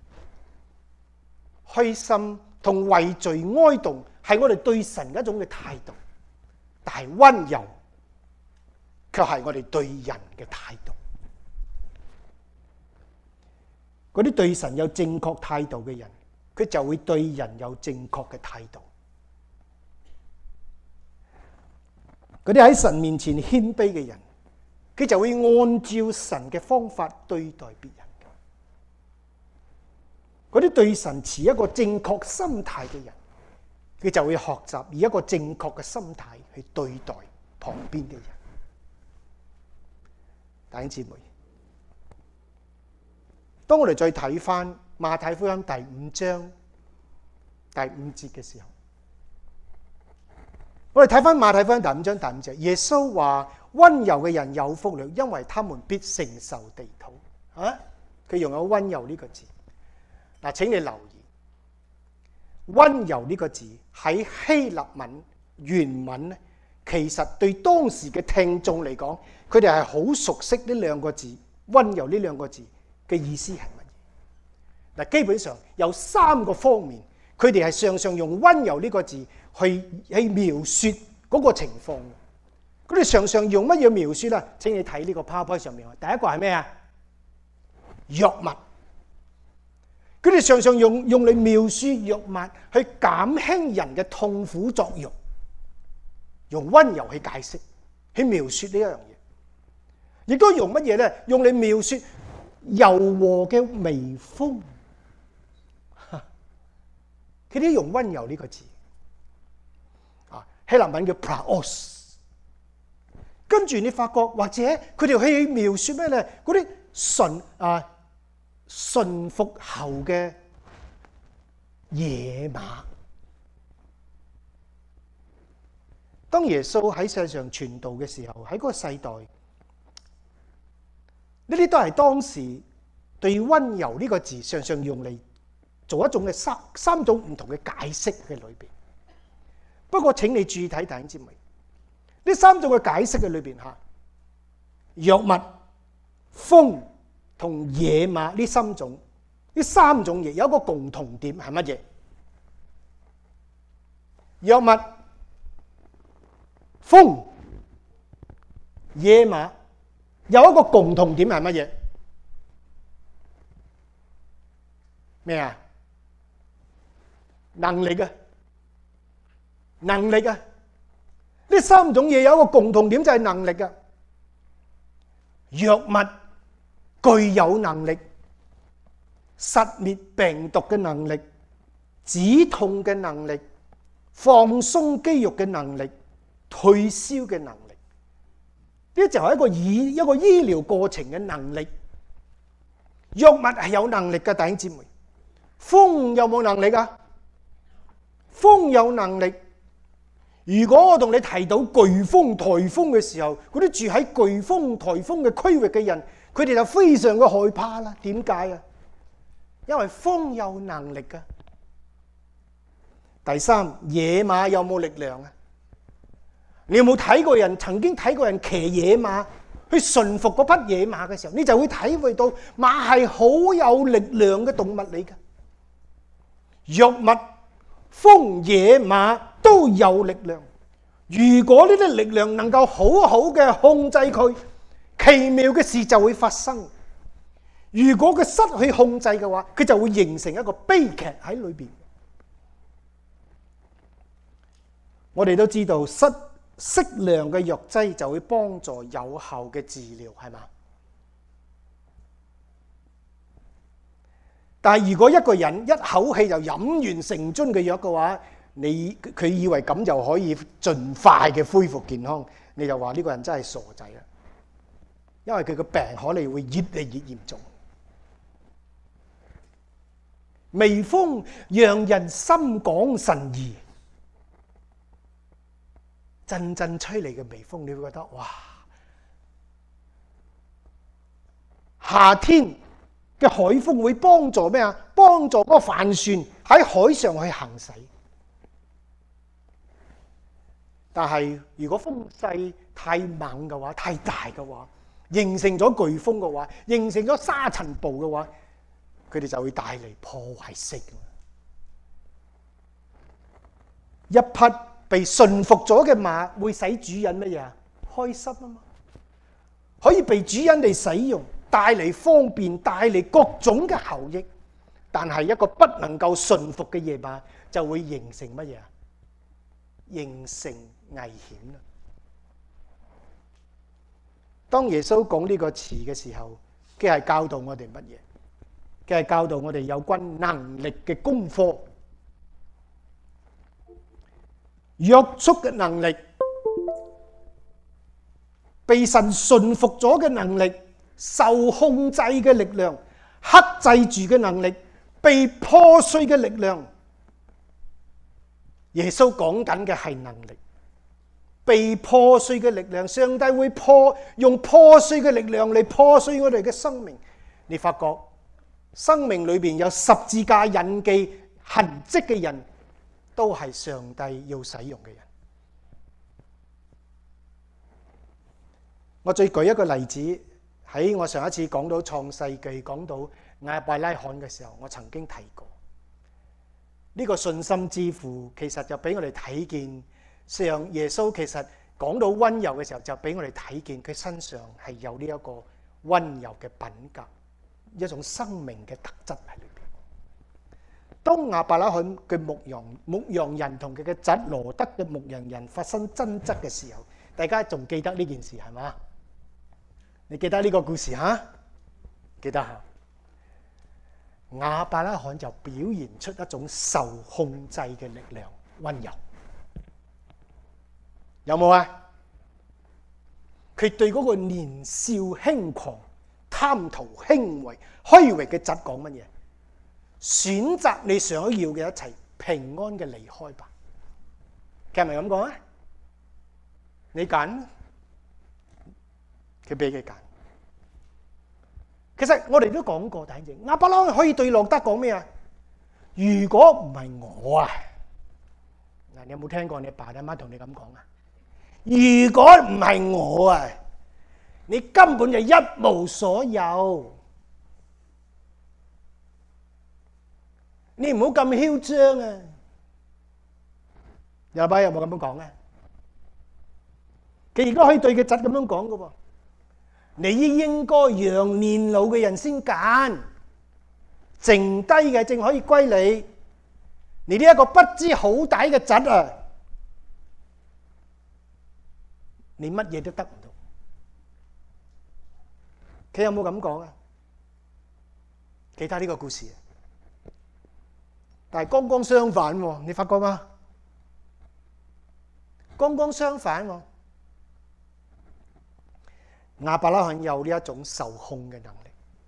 虛心同為罪哀慟係我哋對神一種嘅態度，但係溫柔卻係我哋對人嘅態度。嗰啲對神有正確態度嘅人，佢就會對人有正確嘅態度。嗰啲喺神面前謙卑嘅人，佢就會按照神嘅方法對待別人。嗰啲對神持一個正確心態嘅人，佢就會學習以一個正確嘅心態去對待旁邊嘅人。弟兄姊妹，當我哋再睇翻馬太福音第五章第五節嘅時候，我哋睇翻馬太福音第五章第五節，耶穌話：溫柔嘅人有福了，因為他們必承受地土。啊，佢用咗溫柔呢個字。嗱，請你留意，溫柔呢個字喺希臘文原文咧， 其實對當時嘅聽眾嚟講，佢哋係好熟悉呢兩個字温柔呢兩個字嘅意思係乜嘢？嗱，基本上有三個方面，佢哋係常常用温柔呢個字去去描述嗰個情況。佢哋常常用乜嘢描述啊？請你睇呢個 PowerPoint 上面，第一個係咩啊？藥物。佢哋常常用用嚟描述藥物去減輕人嘅痛苦作用，用温柔去解釋，去描述呢一樣嘢，亦都用乜嘢咧？用嚟描述柔和嘅微風。佢哋用温柔呢個字，啊，希臘文叫 praos。跟住你發覺，或者佢哋去描述咩咧？嗰啲順啊順服後嘅野馬。當耶穌喺世上傳道嘅時候，喺嗰個世代，呢啲都係當時對温柔呢個字常常用嚟做一種嘅三三種唔同嘅解釋嘅裏邊。不過請你注意睇弟兄姊妹，呢三種嘅解釋嘅裏邊吓，藥物、風同野馬呢三種，呢三種嘢有一個共同點係乜嘢？藥物、風、野馬有一個共同點係乜嘢？咩啊？能力啊，能力啊！呢三種嘢有一個共同點就係能力啊。藥物具有能力，殺滅病毒嘅能力，止痛嘅能力，放鬆肌肉嘅能力，退燒嘅能力。呢就係一個以一個醫療過程嘅能力。藥物係有能力嘅，弟兄姊妹。風有冇能力啊？風有能力。如果我同你提到颶風、颱風嘅時候，嗰啲住喺颶風、颱風嘅區域嘅人，佢哋就非常嘅害怕啦。點解啊？因為風有能力㗎。第三，野馬有冇力量啊？你有冇睇過人曾經睇過人騎野馬去馴服嗰匹野馬嘅時候，你就會體會到馬係好有力量嘅動物嚟㗎。藥物、風、野馬都有力量。如果呢啲力量能夠好好嘅控制佢，奇妙嘅事就會發生。如果佢失去控制嘅話，佢就會形成一個悲劇喺裏邊。我哋都知道，適適量嘅藥劑就會幫助有效嘅治療，係嘛？但係如果一個人一口氣就飲完成樽嘅藥嘅話，你佢以為咁就可以盡快嘅恢復健康，你就話呢個人真係傻仔啦！因為佢個病可能會越嚟越嚴重。微風讓人心廣神怡，陣陣吹嚟嘅微風，你會覺得哇！夏天嘅海風會幫助咩啊？幫助嗰個帆船喺海上去行駛。但係如果風勢太猛嘅話，太大嘅話，形成咗颶風嘅話，形成咗沙塵暴嘅話，佢哋就會帶嚟破壞性。一匹被馴服咗嘅馬會使主人乜嘢啊？開心啊嘛，可以被主人嚟使用，帶嚟方便，帶嚟各種嘅效益。但係一個不能夠馴服嘅野馬就會形成乜嘢啊？形成危險啦！當耶穌講呢個詞嘅時候，佢係教導我哋乜嘢？佢係教導我哋有關能力嘅功課，約束嘅能力，被神馴服咗嘅能力，受控制嘅力量，克制住嘅能力，被破碎嘅力量。耶穌講緊嘅係能力，被破碎嘅力量。上帝會破用破碎嘅力量嚟破碎我哋嘅生命。你發覺生命裏邊有十字架印記痕跡嘅人，都係上帝要使用嘅人。 我再舉一個例子，喺我上一次講到創世記，講到亞伯拉罕嘅時候，我曾經提過呢個信心之父，其實就俾我哋睇見，上耶穌其實講到溫柔嘅時候，就俾我哋睇見佢身上係有呢一個溫柔嘅品格，一種生命嘅特質喺裏邊。當亞伯拉罕嘅牧羊牧羊人同佢嘅侄羅德嘅牧羊人發生爭執嘅時候，大家仲記得呢件事係嘛？你記得呢個故事吓？記得吓？亞伯拉罕就表現出一種受控制嘅力量，溫柔，有冇啊？佢對嗰個年少輕狂、貪圖輕微、虛榮嘅侄講乜嘢？選擇你想要嘅一切，平安嘅離開吧。佢係咪咁講啊？你揀，佢俾佢揀。其實我哋都講過，弟兄，亞伯拉罕可以對羅德講咩啊？如果唔係我啊，嗱，你有冇聽過你爸你媽同你咁講啊？如果唔係我啊，你根本就一無所有。你唔好咁囂張啊！亞伯有冇咁樣講啊？佢而家可以對佢侄咁樣講噶喎。你應該讓年老嘅人先揀，剩低嘅正可以歸你。你呢一個不知好歹嘅侄啊，你乜嘢都得唔到。佢有冇咁講啊？記得呢個故事，但係剛剛相反喎，你發覺嗎？剛剛相反喎。亞伯拉罕有呢一種受控嘅能力，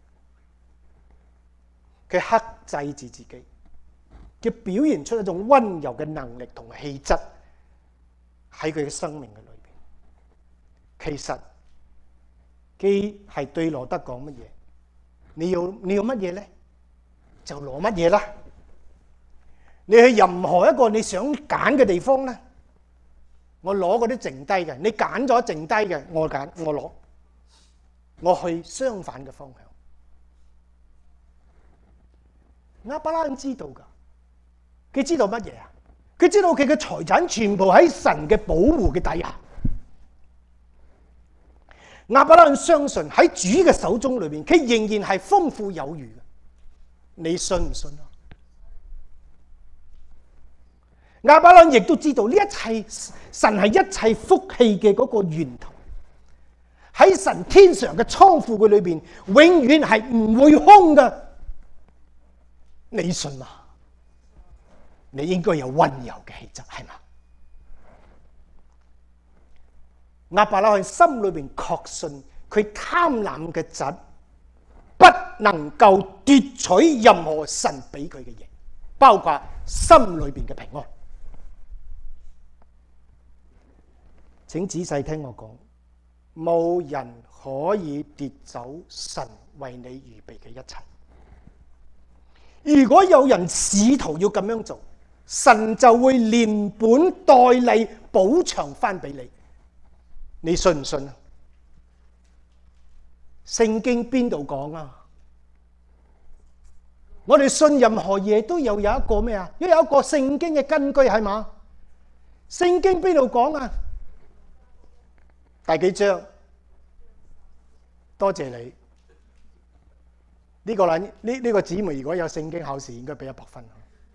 佢克制住自己，佢表現出一種溫柔嘅能力同氣質喺佢嘅生命嘅裏邊。其實佢係對羅德講乜嘢？你要你要乜嘢咧？就攞乜嘢啦！你去任何一個你想揀嘅地方咧，我攞嗰啲剩低嘅，你揀咗剩低嘅，我揀我攞。我去相反嘅方向。亞伯拉罕知道噶，佢知道乜嘢啊？佢知道佢嘅財產全部喺神嘅保護嘅底下。亞伯拉罕相信喺主嘅手中裏邊，佢仍然係豐富有餘嘅。你信唔信啊？亞伯拉罕亦都知道呢一切神係一切福氣嘅嗰個源頭。喺神天上嘅倉庫嘅裏邊，永遠係唔會空嘅。你信嗎？你應該有溫柔嘅氣質，係嘛？亞伯拉罕心裏邊確信，佢貪婪嘅侄不能夠奪取任何神俾佢嘅嘢，包括心裏邊嘅平安。請仔細聽我講。冇人可以奪走神為你預備嘅一切。如果有人試圖要咁樣做，神就會連本帶利補償翻俾你。你信唔信啊？聖經邊度講啊？我哋信任何嘢都有有一個咩啊？要有一個聖經嘅根據，係嘛？聖經邊度講啊？第幾章？多謝你。呢個啦，呢呢個姊妹如果有聖經考試，應該俾一百分。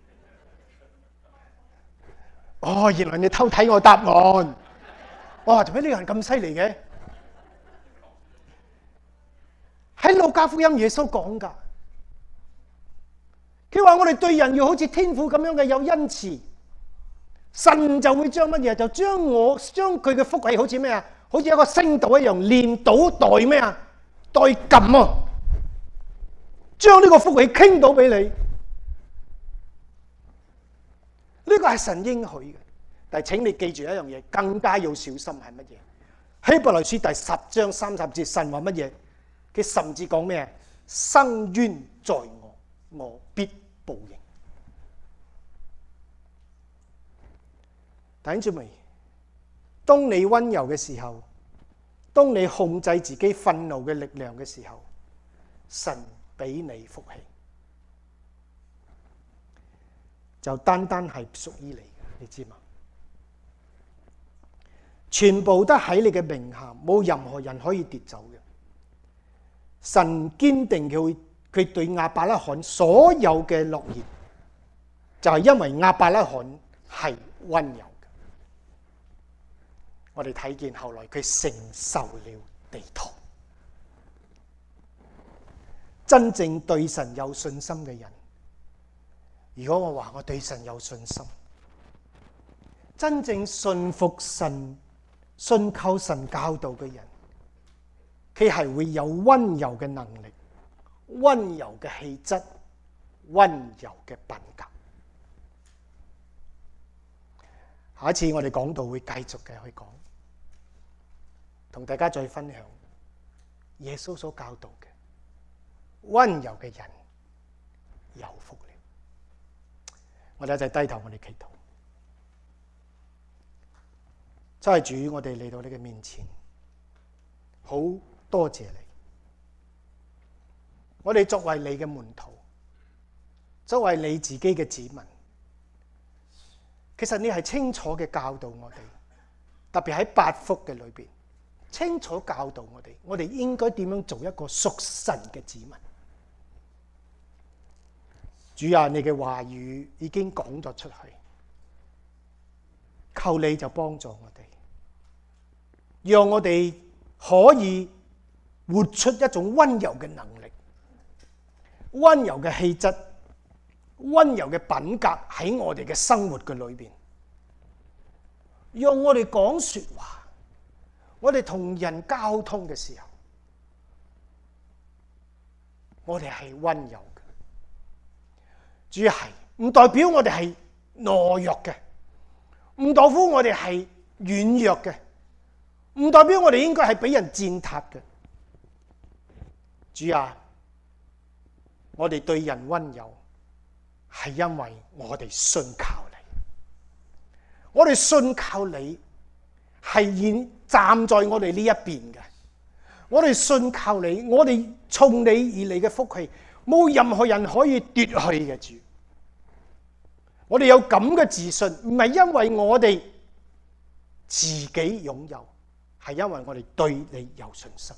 哦，原來你偷睇我答案。哇，做咩呢個人咁犀利嘅？喺路加福音耶穌講噶，佢話我哋對人要好似天父咁樣嘅有恩慈，神就會將乜嘢？就將我將佢嘅福氣好似咩啊？好似一個星斗一樣，連倒代咩啊？代撳啊！將呢個福氣傾到俾你。呢個係神應許嘅，但係請你記住一樣嘢，更加要小心係乜嘢？希伯來書第十章三十節，神話乜嘢？佢甚至講咩？伸冤在我，我必報應。弟兄姊妹，當你溫柔嘅時候， 當你控制自己憤怒嘅力量嘅時候，神俾你福氣，就單單係屬於你嘅，你知嘛？全部都喺你嘅名下，冇任何人可以奪走嘅。神堅定佢佢對亞伯拉罕所有嘅諾言，就係因為亞伯拉罕係溫柔嘅。我哋睇見後來佢承受了地土。真正對神有信心嘅人，如果我話我對神有信心，真正信服神、信靠神教導嘅人，佢係會有溫柔嘅能力、溫柔嘅氣質、溫柔嘅品格。下一次我哋講道會繼續嘅去講，同大家再分享耶穌所教導嘅溫柔嘅人有福了。我哋一齊低頭，我哋祈禱。真係主，我哋嚟到你嘅面前，好多謝你。我哋作為你嘅門徒，作為你自己嘅子民，其實你係清楚嘅教導我哋，特別喺八福嘅裏邊，清楚教導我哋，我哋應該點樣做一個屬神嘅子民。主啊，你嘅話語已經講咗出去，求你就幫助我哋，讓我哋可以活出一種溫柔嘅能力、溫柔嘅氣質、溫柔嘅品格喺我哋嘅生活嘅裏邊，讓我哋講說話，我哋同人交通嘅時候，我哋係溫柔嘅。主係唔代表我哋係懦弱嘅，唔代表我哋係軟弱嘅，唔代表我哋應該係俾人踐踏嘅。主啊，我哋對人溫柔，係因為我哋信靠你，我哋信靠你係現站在我哋呢一邊嘅，我哋信靠你，我哋從你而嚟嘅福氣，冇任何人可以奪去嘅。主，我哋有咁嘅自信，唔係因為我哋自己擁有，係因為我哋對你有信心。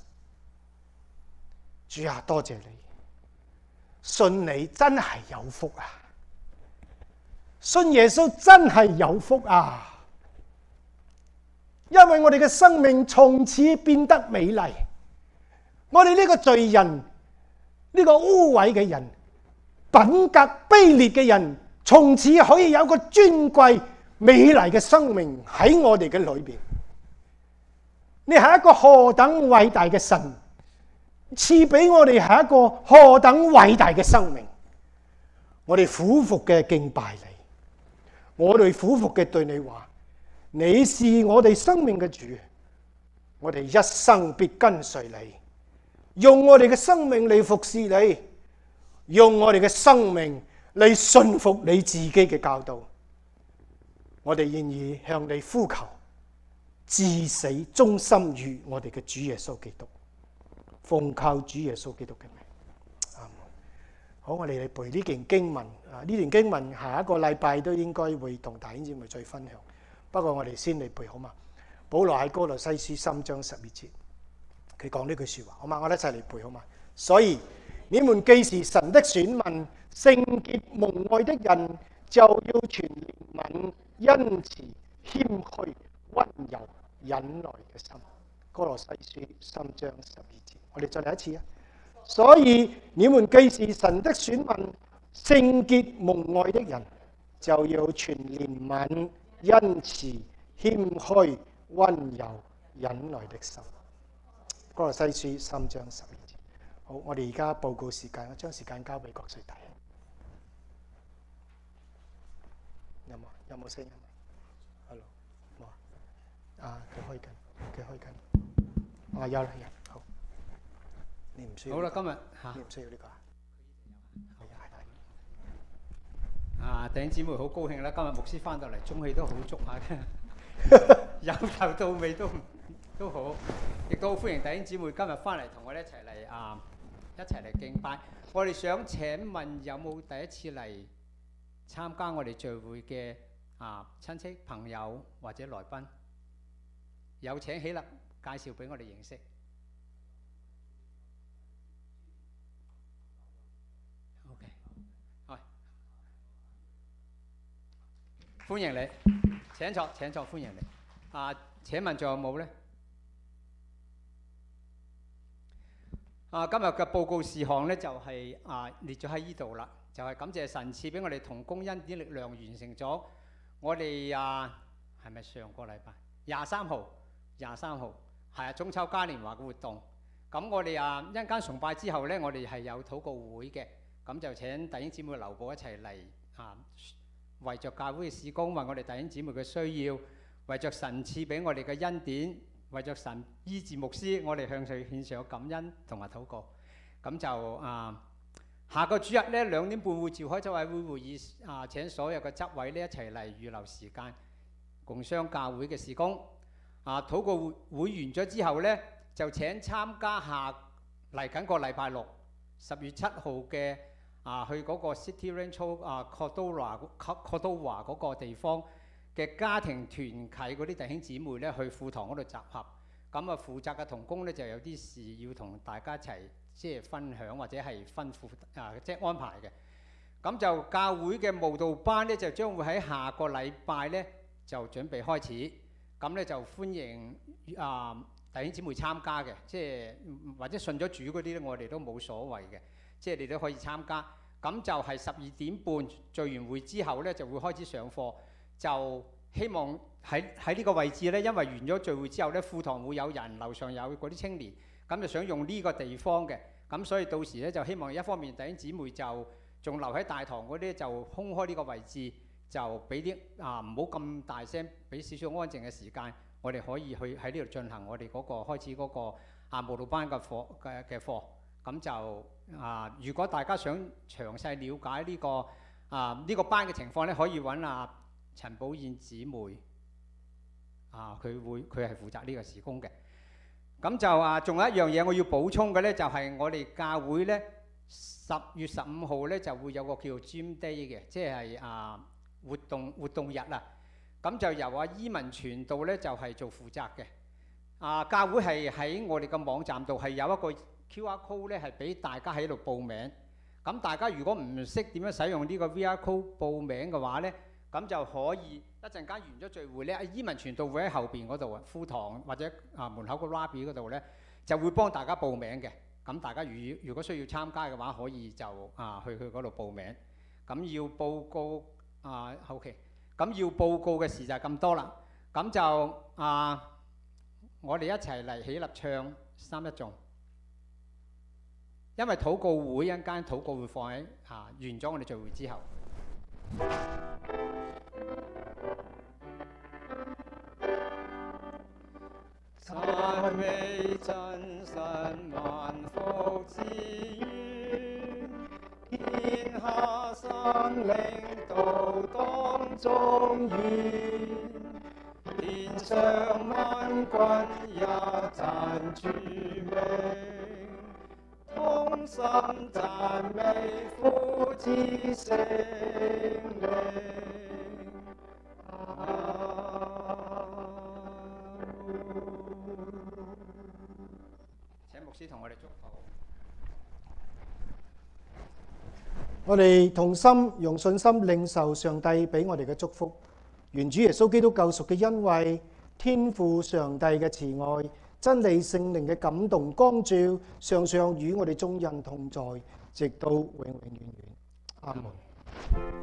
主啊，多謝你，信你真係有福啊！信耶穌真係有福啊！因為我哋嘅生命從此變得美麗，我哋呢個罪人，呢個污穢嘅人，品格卑劣嘅人，從此可以有個尊貴美麗嘅生命喺我哋嘅裏邊。你係一個何等偉大嘅神，賜俾我哋係一個何等偉大嘅生命。我哋俯伏嘅敬拜你，我哋俯伏嘅對你話，你是我哋生命嘅主，我哋一生必跟隨你，用我哋嘅生命嚟服侍你，用我哋嘅生命嚟信服你自己嘅教導。我哋願意向你呼求，至死忠心於我哋嘅主耶穌基督，奉靠主耶穌基督嘅名。阿門。好，我哋嚟背呢件經文啊！呢段經文下一個禮拜都應該會同弟兄姊妹再分享。不過我哋先嚟背好嘛？保羅喺哥羅西書三章十二節，佢講呢句說話，好嘛？我哋一齊嚟背好嘛？所以你們既是神的選民，聖潔蒙愛的人，就要存憐憫、恩慈、謙虛、溫柔、忍耐嘅心。哥羅西書三章十二節，我哋再嚟一次啊！所以你們既是神的選民，聖潔蒙愛的人，就要存憐憫、恩慈、謙虛、溫柔、忍耐的心。哥羅西書三章十二節。好，我哋而家報告時間，我將時間交俾郭瑞大。有冇？有冇聲音 ？Hello， 冇啊？啊，佢開緊，佢開緊。啊，有啦，有。好，你唔需要。好啦，今日嚇。你唔需要呢個啊？係啊，係啊。啊，弟兄姊妹好高興啦！今日牧師翻到嚟，中氣都好足下嘅，由頭到尾都都好，亦都好歡迎弟兄姊妹今日翻嚟同我哋一齊嚟啊，一齊嚟敬拜。我哋想請問有冇第一次嚟參加我哋聚會嘅啊親戚朋友或者來賓？有請起立介紹俾我哋認識。OK， 係，歡迎你，請坐請坐，歡迎你。啊，請問仲有冇呢？啊，今日嘅報告事項呢，就係、是、啊列咗喺呢度啦，就係、是、感謝神賜俾我哋同工恩典力量完成咗我哋啊係咪上個禮拜廿三號廿三號係啊中秋嘉年華嘅活動。咁我哋啊一陣間崇拜之後呢，我哋係有禱告會嘅，咁就請弟兄姊妹留步一齊嚟啊，為着教會嘅事工，為我哋弟兄姊妹嘅需要，為着神賜俾我哋嘅恩典，為着神醫治牧師，我哋向佢獻上感恩同埋禱告。咁就啊，下個主日呢，兩點半會召開執委會會議啊，請所有嘅執委呢一齊嚟預留時間，共商教會嘅事工。啊，禱告會會完咗之後呢，就請參加下嚟緊個禮拜六十月七號嘅啊，去嗰個 City Rancho 啊 Cordova Cordova 嗰個地方嘅家庭團契嗰啲弟兄姊妹咧，去課堂嗰度集合。咁啊，負責嘅同工咧就有啲事要同大家一齊即係分享或者係吩咐啊，即係安排嘅。咁就教會嘅慕道班咧，就將會喺下個禮拜咧就準備開始。咁咧就歡迎啊弟兄姊妹參加嘅，即係或者信咗主嗰啲咧，我哋都冇所謂嘅，即係你都可以參加。咁就係十二點半聚完會之後咧，就會開始上課。就希望喺喺呢個位置咧，因為完咗聚會之後咧，課堂會有人，樓上有嗰啲青年，咁就想用呢個地方嘅。咁所以到時咧就希望一方面弟兄姊妹就仲留喺大堂嗰啲就空開呢個位置。就俾啲啊唔好咁大聲，俾少少安靜嘅時間，我哋可以去喺呢度進行我哋嗰個開始嗰個啊慕道班嘅課嘅嘅課。咁就啊，如果大家想詳細了解呢個啊呢個班嘅情況咧，可以揾啊陳寶燕姊妹啊，佢會佢係負責呢個事工嘅。咁就啊，仲有一樣嘢我要補充嘅咧，就係我哋教會咧十月十五號咧就會有個叫 Gym Day 嘅，即係啊。活動活動日啊，咁就由阿伊文傳道咧就係、是、做負責嘅。啊，教會係喺我哋嘅網站度係有一個 Q R code 咧，係俾大家喺度報名。咁大家如果唔識點樣使用呢個 V R code 報名嘅話咧，咁就可以一陣間完咗聚會咧，阿伊文傳道會喺後邊嗰度啊，副堂或者啊門口個 lobby 嗰度咧，就會幫大家報名嘅。咁大家如如果需要參加嘅話，可以就啊去去嗰度報名。咁要報告。啊 ，OK， 咁要報告嘅事就係咁多啦。咁就啊，我哋一齊嚟起立唱三一頌。因為禱告會一陣間禱告會放喺啊完咗我哋聚會之後。讚美真神萬福之源，天下生靈道當中願，天上萬軍也讚主名，同心讚美父子聖靈。請牧師同我哋祝福。 我哋同心用信心領受上帝俾我哋嘅祝福，願主耶穌基督救贖嘅恩惠、天父上帝嘅慈愛、真理聖靈嘅感動光照，常常與我哋眾人同在，直到永永遠遠。阿門。